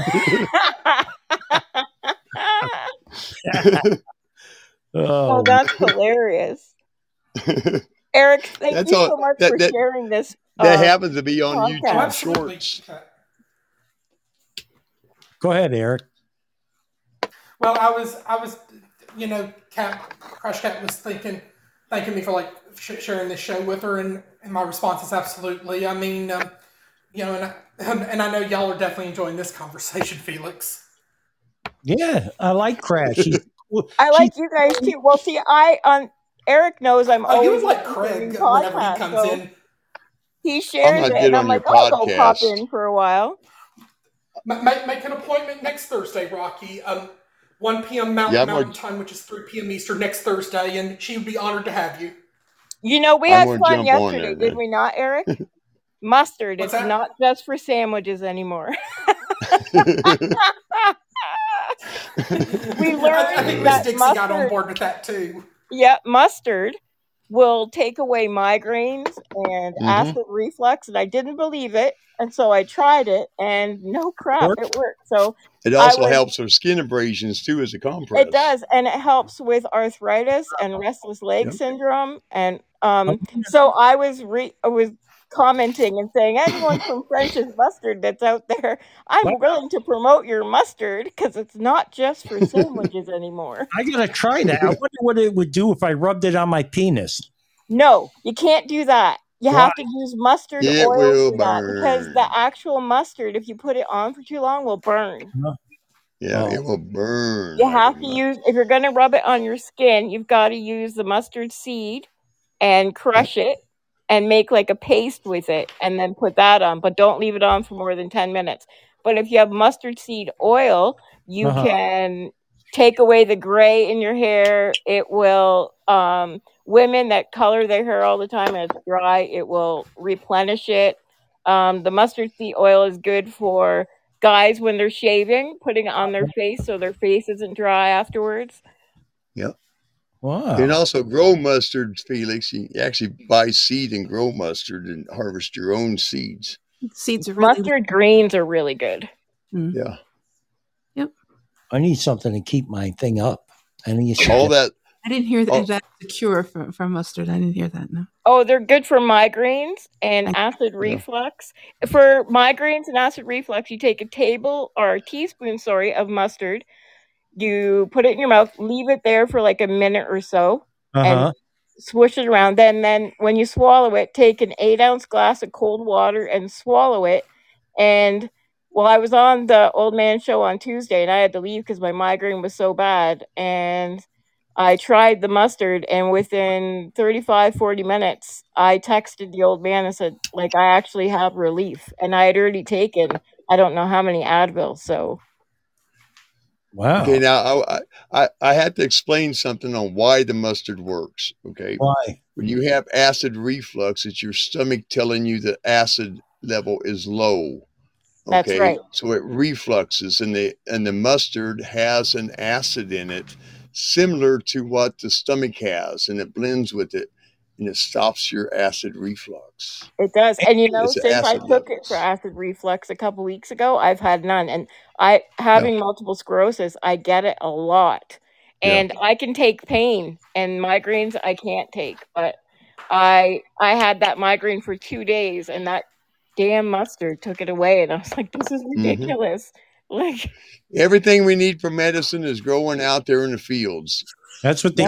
Oh, that's hilarious. Eric, thank you so much for sharing this. That happens to be on podcast. YouTube Shorts. Go ahead, Eric. Well, I was, Crash Cat was thanking me for like sharing this show with her, and my response is absolutely. I mean, and I know y'all are definitely enjoying this conversation, Felix. Yeah, I like Crash. I like you guys too. Well, see, Eric knows I'm always. You would like Craig whenever he comes in. He shares it, and I'm like, I'll go pop in for a while. Make an appointment next Thursday, Rocky. 1 p.m. Mountain Time, which is 3 p.m. Eastern next Thursday, and she would be honored to have you. We had fun yesterday, did we not, Eric? Mustard. It's not just for sandwiches anymore. We learned I think Miss Dixie got on board with that too. Yeah, mustard will take away migraines and acid reflux, and I didn't believe it, and so I tried it, and no crap, it worked. So it also helps with skin abrasions too as a compress. It does, and it helps with arthritis and restless leg syndrome, and so I was commenting and saying, anyone from French's Mustard that's out there, I'm willing to promote your mustard because it's not just for sandwiches anymore. I gotta try that. I wonder what it would do if I rubbed it on my penis. No, you can't do that. You have to use mustard oil for that because the actual mustard, if you put it on for too long, will burn. Yeah, it will burn. You have to use, if you're going to rub it on your skin, you've got to use the mustard seed and crush it and make like a paste with it and then put that on, but don't leave it on for more than 10 minutes. But if you have mustard seed oil, you can take away the gray in your hair. It will, women that color their hair all the time and it's dry, it will replenish it. The mustard seed oil is good for guys when they're shaving, putting it on their face so their face isn't dry afterwards. Yep. Wow. You can also grow mustard, Felix. You actually buy seed and grow mustard and harvest your own seeds. Seeds are really mustard greens are really good. Yeah. Yep. I need something to keep my thing up. I didn't hear that that's a cure from mustard. I didn't hear that. No. Oh, they're good for migraines and acid reflux. For migraines and acid reflux, you take a teaspoon of mustard. You put it in your mouth, leave it there for like a minute or so, and swoosh it around. Then when you swallow it, take an 8-ounce glass of cold water and swallow it. And I was on the Old Man Show on Tuesday, and I had to leave because my migraine was so bad. And I tried the mustard, and within 35-40 minutes, I texted the old man and said, like, I actually have relief. And I had already taken, I don't know how many Advil, so... Wow. Okay, now I had to explain something on why the mustard works. Okay. Why? When you have acid reflux, it's your stomach telling you the acid level is low. Okay? That's right. So it refluxes, and the mustard has an acid in it similar to what the stomach has, and it blends with it, and it stops your acid reflux. It does. And since I took it for acid reflux a couple weeks ago, I've had none. And having multiple sclerosis, I get it a lot. And I can take pain, and migraines I can't take. But I had that migraine for 2 days, and that damn mustard took it away. And I was like, this is ridiculous. Like, everything we need for medicine is growing out there in the fields. That's what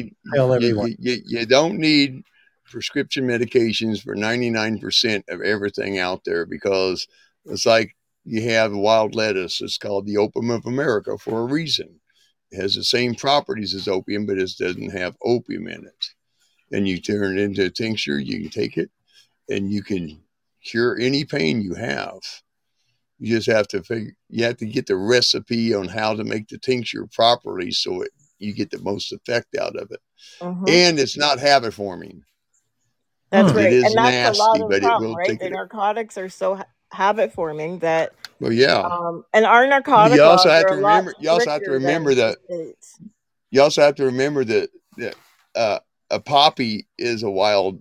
you don't need prescription medications for 99% of everything out there, because it's like you have wild lettuce. It's called the opium of America for a reason. It has the same properties as opium, but it doesn't have opium in it. And you turn it into a tincture, you can take it, and you can cure any pain you have. You just have to get the recipe on how to make the tincture properly so you get the most effect out of it. And it's not habit forming. That's right. It is and that's nasty, a lot of but the problem, it will right? take The it. narcotics are so habit forming that. Well, yeah. And our narcotic You also laws have are to a lot remember. You also have to stricter than remember that. the States. You also have to remember that a poppy is a wild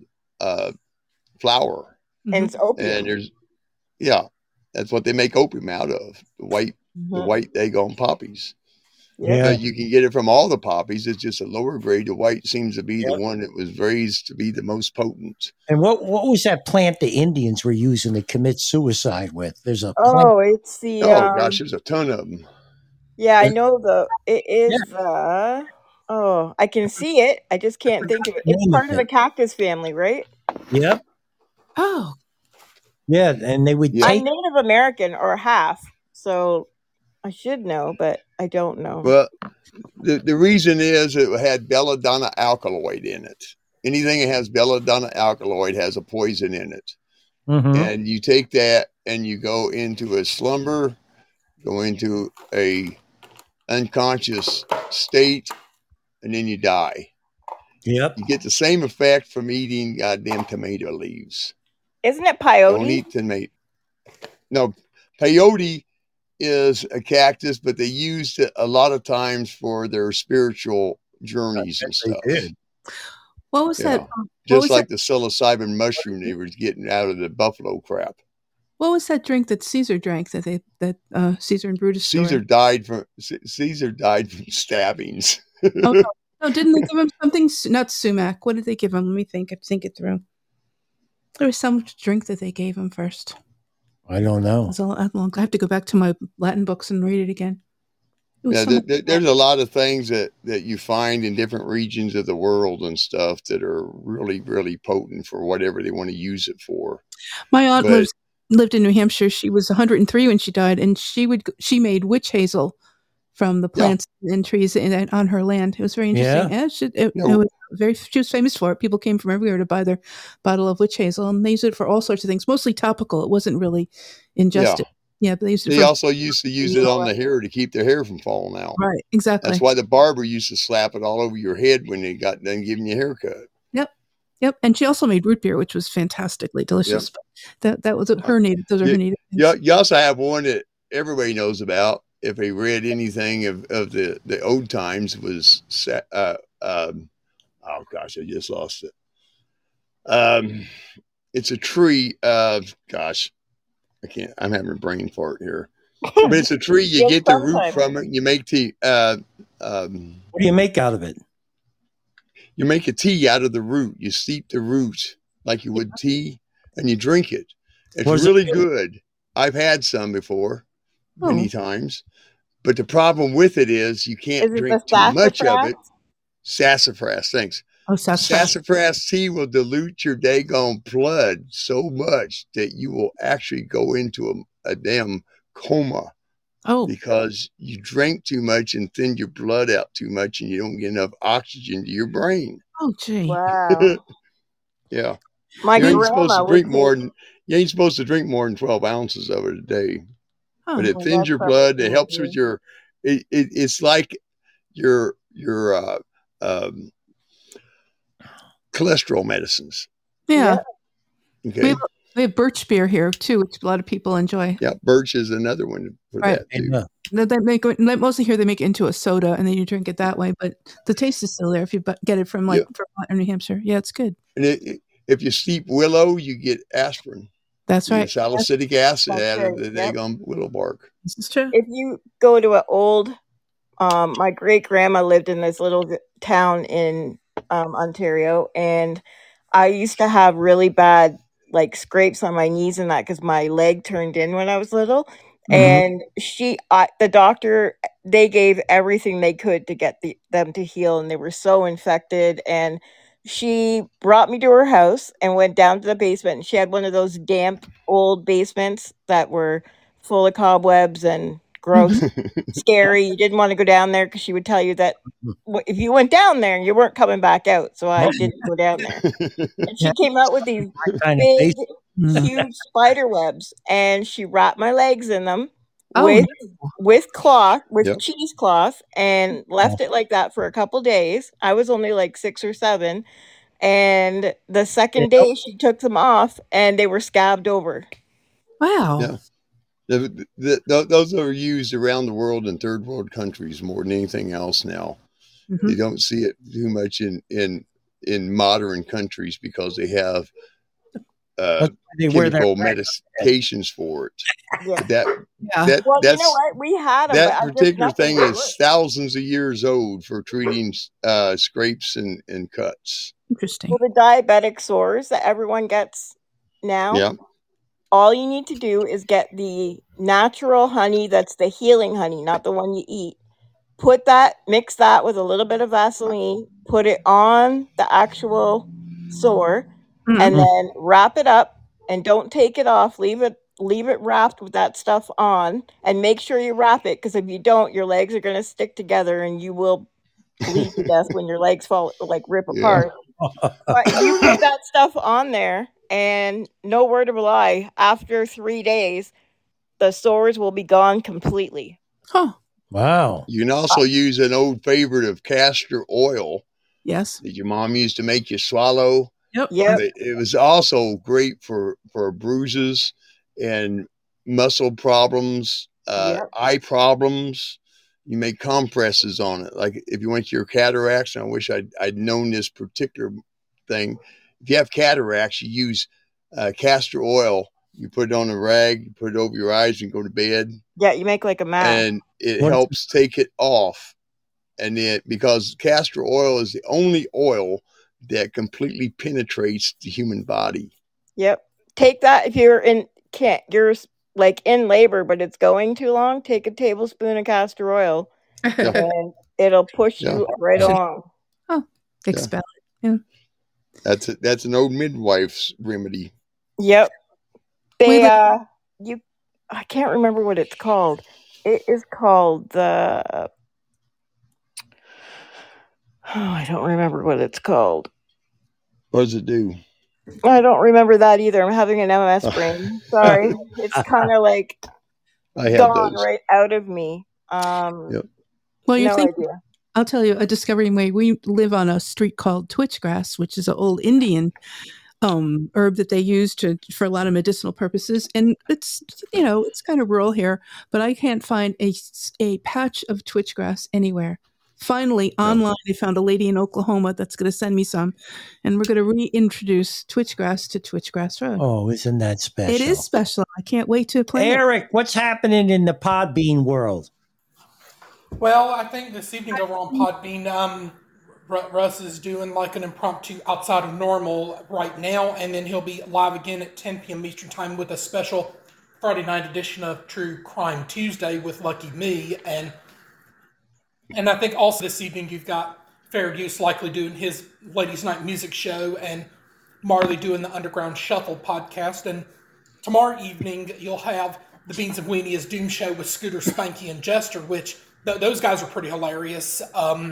flower, and it's opium. And that's what they make opium out of. The white daggone poppies. Yeah. But you can get it from all the poppies. It's just a lower grade. The white seems to be the one that was raised to be the most potent. And what was that plant the Indians were using to commit suicide with? There's a plant. Oh, it's the. Oh gosh, there's a ton of them. Yeah, I know it is. I can see it. I just can't think of it. It's part of the cactus family, right? Yep. Oh. Yeah, and they would I'm take. Native American or half, so I should know, but I don't know. Well, the reason is it had belladonna alkaloid in it. Anything that has belladonna alkaloid has a poison in it. And you take that and you go into a slumber, go into a unconscious state, and then you die. Yep. You get the same effect from eating goddamn tomato leaves. Isn't it peyote? Don't eat tomato. No, peyote is a cactus, but they used it a lot of times for their spiritual journeys and stuff. They did. What was that? Just like the psilocybin mushroom they were getting out of the buffalo crap. What was that drink that Caesar drank that Caesar and Brutus? Caesar died from stabbings. Oh, no, didn't they give him something? Not sumac. What did they give him? Let me think it through. There was some drink that they gave him first. I don't know. I have to go back to my Latin books and read it again. Yeah, there's a lot of things that you find in different regions of the world and stuff that are really, really potent for whatever they want to use it for. My aunt lived in New Hampshire. She was 103 when she died, and she made witch hazel from the plants and trees on her land. It was very interesting. Yeah. It was she was famous for it. People came from everywhere to buy their bottle of witch hazel, and they used it for all sorts of things, mostly topical. It wasn't really ingested. Yeah, but they also used to use it on the hair to keep their hair from falling out. Right, exactly. That's why the barber used to slap it all over your head when they got done giving you a haircut. Yep. And she also made root beer, which was fantastically delicious. Yep. That was her native. Those are her native. Yeah. You also have one that everybody knows about. If they read anything of the old times, was oh gosh, I just lost it. It's a tree. Gosh, I can't. I'm having a brain fart here. But it's a tree. You get the root from it. You make tea. What do you make out of it? You make a tea out of the root. You steep the root like you would tea, and you drink it. It's really good. I've had some before, many times. But the problem with it is you can't drink too much of it. Sassafras, thanks. Oh, sassafras tea will dilute your daggone blood so much that you will actually go into a damn coma. Oh, because you drank too much and thinned your blood out too much, and you don't get enough oxygen to your brain. Oh, gee. Wow. Yeah. You ain't supposed to drink more than 12 ounces of it a day. Oh, but it thins your blood. It helps with your. It's like your cholesterol medicines. Yeah. Okay. We have birch beer here too, which a lot of people enjoy. Yeah, birch is another one for that too. Mostly here they make it into a soda and then you drink it that way, but the taste is still there if you get it from from New Hampshire. Yeah, it's good. And if you steep willow, you get aspirin. That's right. Salicylic acid out of the daggone willow bark. This is true. If you go to an old, my great grandma lived in this little town in Ontario, and I used to have really bad scrapes on my knees and that because my leg turned in when I was little. And the doctor, they gave everything they could to get them to heal, and they were so infected. And she brought me to her house and went down to the basement, and she had one of those damp old basements that were full of cobwebs and gross, scary. You didn't want to go down there because she would tell you that if you went down there, you weren't coming back out. So I didn't go down there. And she came out with these big, huge spider webs, and she wrapped my legs in them with cloth, with cheesecloth, and left it like that for a couple days. I was only 6 or 7. And the second day she took them off and they were scabbed over. Wow. Yeah. Those are used around the world in third world countries more than anything else now. Mm-hmm. You don't see it too much in modern countries because they have chemical medications for it. Yeah. Well, you know what? We had them, that particular thing is thousands of years old for treating scrapes and cuts. Interesting. Well, the diabetic sores that everyone gets now. Yeah. all you need to do is get the natural honey that's the healing honey, not the one you eat. Mix that with a little bit of Vaseline, put it on the actual sore, and then wrap it up and don't take it off. Leave it wrapped with that stuff on, and make sure you wrap it, because if you don't, your legs are going to stick together and you will bleed to death when your legs rip apart. But you put that stuff on there, and no word of a lie, after 3 days, the sores will be gone completely. Huh. Wow. You can also use an old favorite of castor oil. Yes. That your mom used to make you swallow. Yep. It was also great for bruises and muscle problems, eye problems. You make compresses on it. Like if you went to your cataracts, and I wish I'd known this particular thing. If you have cataracts, you use castor oil. You put it on a rag, you put it over your eyes, and go to bed. Yeah, you make like a mask. And it helps take it off. And because castor oil is the only oil that completely penetrates the human body. Yep. Take that if you're in labor, but it's going too long. Take a tablespoon of castor oil, and it'll push you right along. Oh, expel it. Yeah. That's an old midwife's remedy. Yep. I can't remember what it's called. It is called the. I don't remember what it's called. What does it do? I don't remember that either. I'm having an MS brain. Sorry. It's kind of like gone right out of me. Yep. Well, you no think idea. I'll tell you a discovering way. We live on a street called twitchgrass, which is an old Indian herb that they use for a lot of medicinal purposes. And it's, it's kind of rural here, but I can't find a patch of twitchgrass anywhere. Finally, online, I found a lady in Oklahoma that's going to send me some, and we're going to reintroduce twitchgrass to Twitchgrass Road. Oh, isn't that special? It is special. I can't wait to play Eric, what's happening in the Podbean world? Well, I think this evening over on Podbean, Russ is doing like an impromptu Outside of Normal right now, and then he'll be live again at 10 p.m. Eastern Time with a special Friday night edition of True Crime Tuesday with Lucky Me, and I think also this evening you've got Fair Use likely doing his Ladies Night Music Show, and Marley doing the Underground Shuffle podcast. And tomorrow evening you'll have the Beans and Weenies Doom Show with Scooter, Spanky, and Jester, which those guys are pretty hilarious.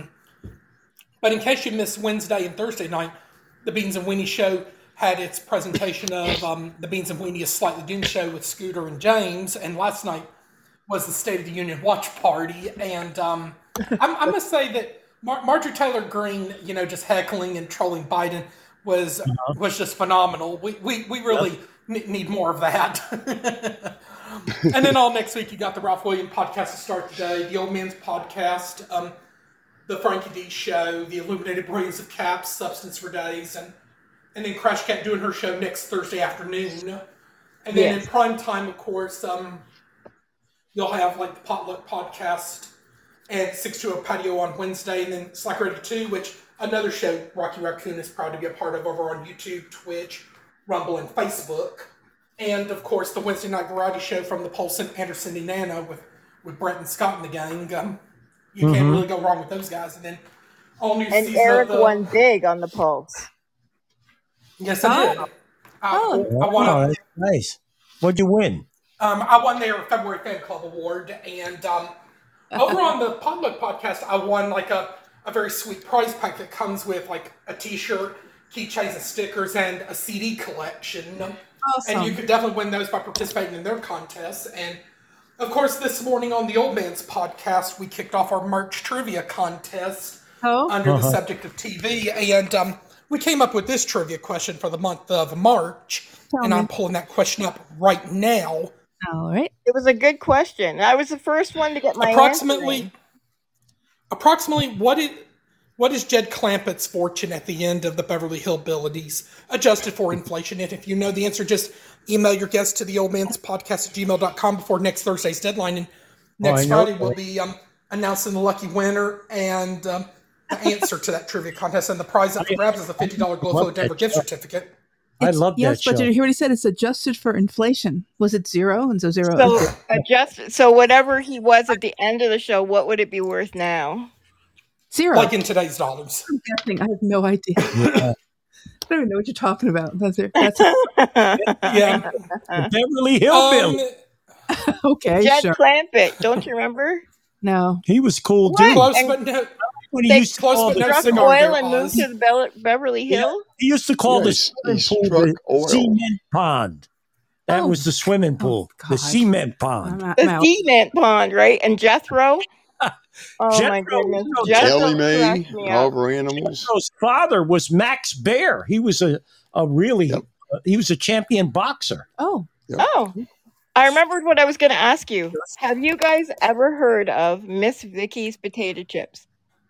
But in case you missed Wednesday and Thursday night, the Beans and Weenie Show had its presentation of the Beans and Weenie Slightly Doom Show with Scooter and James, and last night was the State of the Union watch party. And I must say that Marjorie Taylor Greene, just heckling and trolling Biden was just phenomenal. We really need more of that. And then all next week you got the Ralph Williams podcast to start the day, the Old Man's podcast, the Frankie D Show, the Illuminated Brains of Caps, Substance for Days, and then Crash Cat doing her show next Thursday afternoon. And then in prime time, of course, you'll have like the Potluck podcast and 620 Patio on Wednesday, and then Slack Radio 2, which another show Rocky Raccoon is proud to be a part of over on YouTube, Twitch, Rumble, and Facebook. And, of course, the Wednesday Night Variety Show from the Polson, Anderson, Nana with Brent and Scott and the gang. You can't really go wrong with those guys. And then all new season Eric won big on the Pulse. Yes, I did. I won. That's nice. What'd you win? I won their February Fan Club Award. And over on the Potluck podcast, I won like a very sweet prize pack that comes with like a t-shirt, keychains and stickers, and a CD collection. Awesome. And you could definitely win those by participating in their contests. And, of course, this morning on the Old Man's podcast, we kicked off our March trivia contest under the subject of TV. And we came up with this trivia question for the month of March. I'm pulling that question up right now. All right. It was a good question. I was the first one to get my Approximately, what is Jed Clampett's fortune at the end of the Beverly Hillbillies, adjusted for inflation? And if you know the answer, just email your guess to theoldmanspodcast@gmail.com before next Thursday's deadline. And next Friday, we'll be announcing the lucky winner and the answer to that trivia contest. And the prize up for grabs is a $50 Glowflow Denver gift certificate. I love that yes, show. but did you hear what he said? It's adjusted for inflation. Was it zero? And so zero. So whatever he was at the end of the show, what would it be worth now? Zero. Like in today's dollars. I'm guessing. I have no idea. Yeah. I don't even know what you're talking about. That's Yeah. Beverly Hillbilly. Okay, Jed sure. Clampett, don't you remember? No. He was cool What? too. Close, And but no. When he They used to close, call but no the, Struck cigar oil there, and moved Oz. to the Beverly Hills? he used to call Yeah, the he swimming pool struck the oil. cement pond. That Oh. was the swimming pool, the gosh. cement pond. I'm The out. cement pond, right? And Jethro? Oh my Jethro, goodness. you know, Jethro Ellie Mae, cracked me up. Oliver Animals. Jethro's father was Max Baer. He was a really he was a champion boxer. Oh. Oh, I remembered what I was going to ask you. Have you guys ever heard of Miss Vicky's potato chips?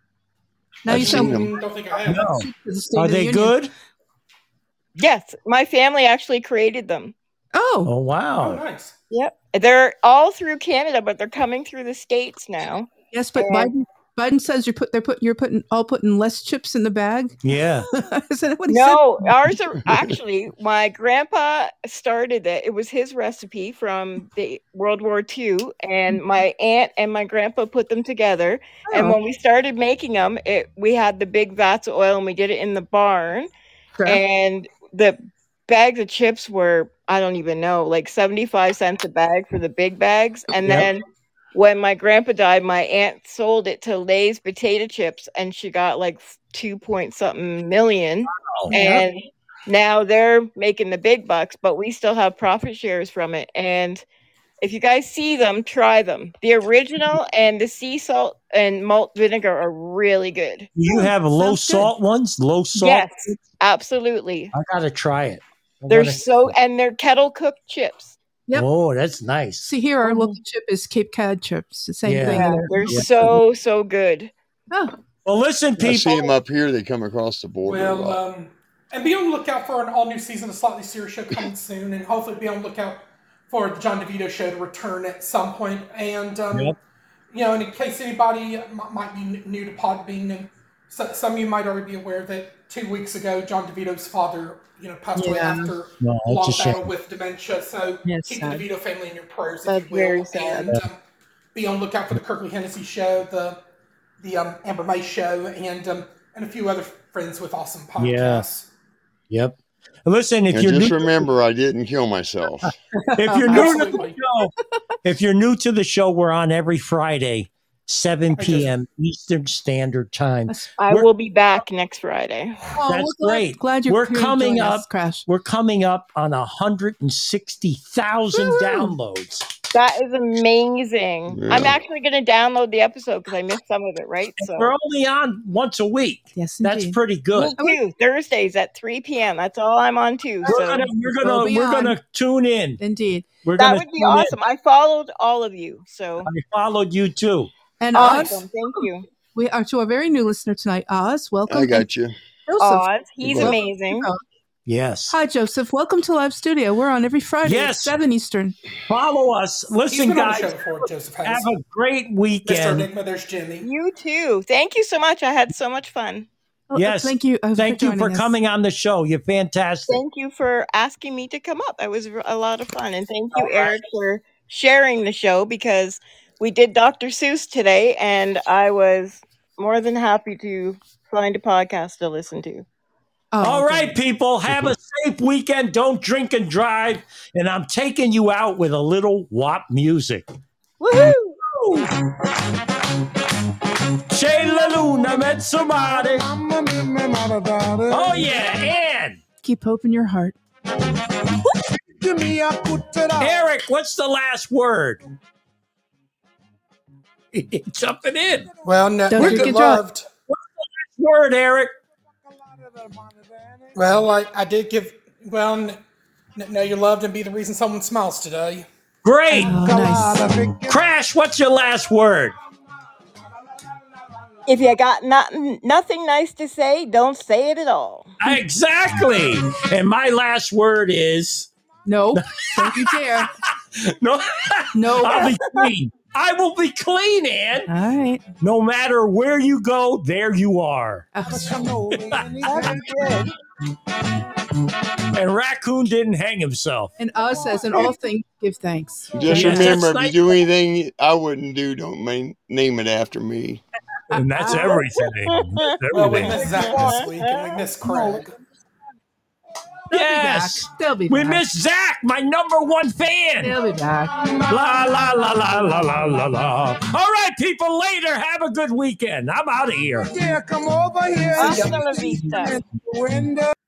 Now I've you seen sound them. Don't think I have. No. the State Are of the they Union. good? Yes, my family actually created them. Oh. Oh Oh, wow. nice. Yep. They're all through Canada, but they're coming through the States now. Yes, but And- Biden says you're putting less chips in the bag. Yeah. Is that what he No, ours are actually, my grandpa started it. It was his recipe from the World War II, and my aunt and my grandpa put them together. said? And when we started making them, we had the big vats of oil and we did it in the barn. And the bags of chips were, I don't even know, like 75 cents a bag for the big bags. And Yep. then when my grandpa died, my aunt sold it to Lay's potato chips and she got like 2-point-something million. Wow. And now they're making the big bucks, but we still have profit shares from it. And if you guys see them, try them. The original and the sea salt and malt vinegar are really good. Do you have low sounds good. salt ones? Low salt? Yes, absolutely. I gotta try it. They're they're kettle cooked chips. Yep. Oh, that's nice. See here, our local chip is Cape Cod chips. The same Yeah. thing. Yeah, they're Yeah. so good. Oh, Well, listen, I see people. them up here. They come across the border a lot. Well, and be on the lookout for an all-new season of Slightly Serious Show coming soon, and hopefully be on the lookout for the John DeVito Show to return at some point. And, Yep. you know, and in case anybody might be new to Podbean, and some of you might already be aware that 2 weeks ago, John DeVito's father, passed away Yeah. after No, a long that's a battle shame. with dementia. So Yes, keep sad. the DeVito family in your prayers, That's if you will. very sad. And be on the lookout for the Kirkley Hennessy Show, the Amber May Show, and a few other friends with awesome podcasts. Yep. And listen, if And you're just new, remember, I didn't kill myself. if you're new to the Absolutely. show, if you're new to the show, we're on every Friday, 7 p.m. Eastern Standard Time. I will be back next Friday. Oh, That's we're great. Glad you're We're here to coming join us, up. Crash. We're coming up on 160,000 Woo! downloads. That is amazing. Yeah. I'm actually going to download the episode because I missed some of it, right? So We're only on once a week. Yes, That's indeed. pretty good. me too. Thursdays at 3 p.m. That's all I'm on too. We're So gonna We'll be on. tune in. Indeed. We're that gonna would be tune in. awesome. I followed all of you. So I followed you too. And awesome. Oz, Thank you. we are to a very new listener tonight. Oz, welcome. I got you. And Joseph. Oz, he's Welcome. amazing. Yes. Hi, Joseph. Welcome to Live Studio. We're on every Friday at Yes. 7 Eastern. Follow us. He's Listen, been on the guys. show before, Joseph has. Have a great Mr. weekend. Enigma, there's Jimmy. You too. Thank you so much. I had so much fun. Oh, Yes. Thank you. Thank you for joining us. coming on the show. You're fantastic. Thank you for asking me to come up. That was a lot of fun. And thank you, Eric, for sharing the show because we did Dr. Seuss today and I was more than happy to find a podcast to listen to. Oh, All okay. right, people, have a safe weekend. Don't drink and drive. And I'm taking you out with a little WAP music. Woohoo! C'è la luna mezzomare. Oh, yeah. And Keep hope in your heart. Eric, what's the last word? Jumping in. Well, no, Don't we're drink good and drive. loved. Word, Eric. Well, I did give, know you're loved and be the reason someone smiles today. Great. Oh, nice. Crash, what's your last word? If you got nothing nice to say, don't say it at all. Exactly. And my last word is No. Don't you dare. no. No. I'll be clean. I will be clean, Ann. All right. No matter where you go, there you are. Oh, That's good. And Raccoon didn't hang himself. And Oz says, in all things, give thanks. Just remember, if you do anything I wouldn't do, don't name it after me. And that's everything. Well, we missed Zach this week, and we missed Craig. They'll be back. We missed Zach, my #1 fan. They'll be back. La, la, la, la, la, la, la, la. All right, people, later. Have a good weekend. I'm out of here. Yeah, come over here. Hasta la vista.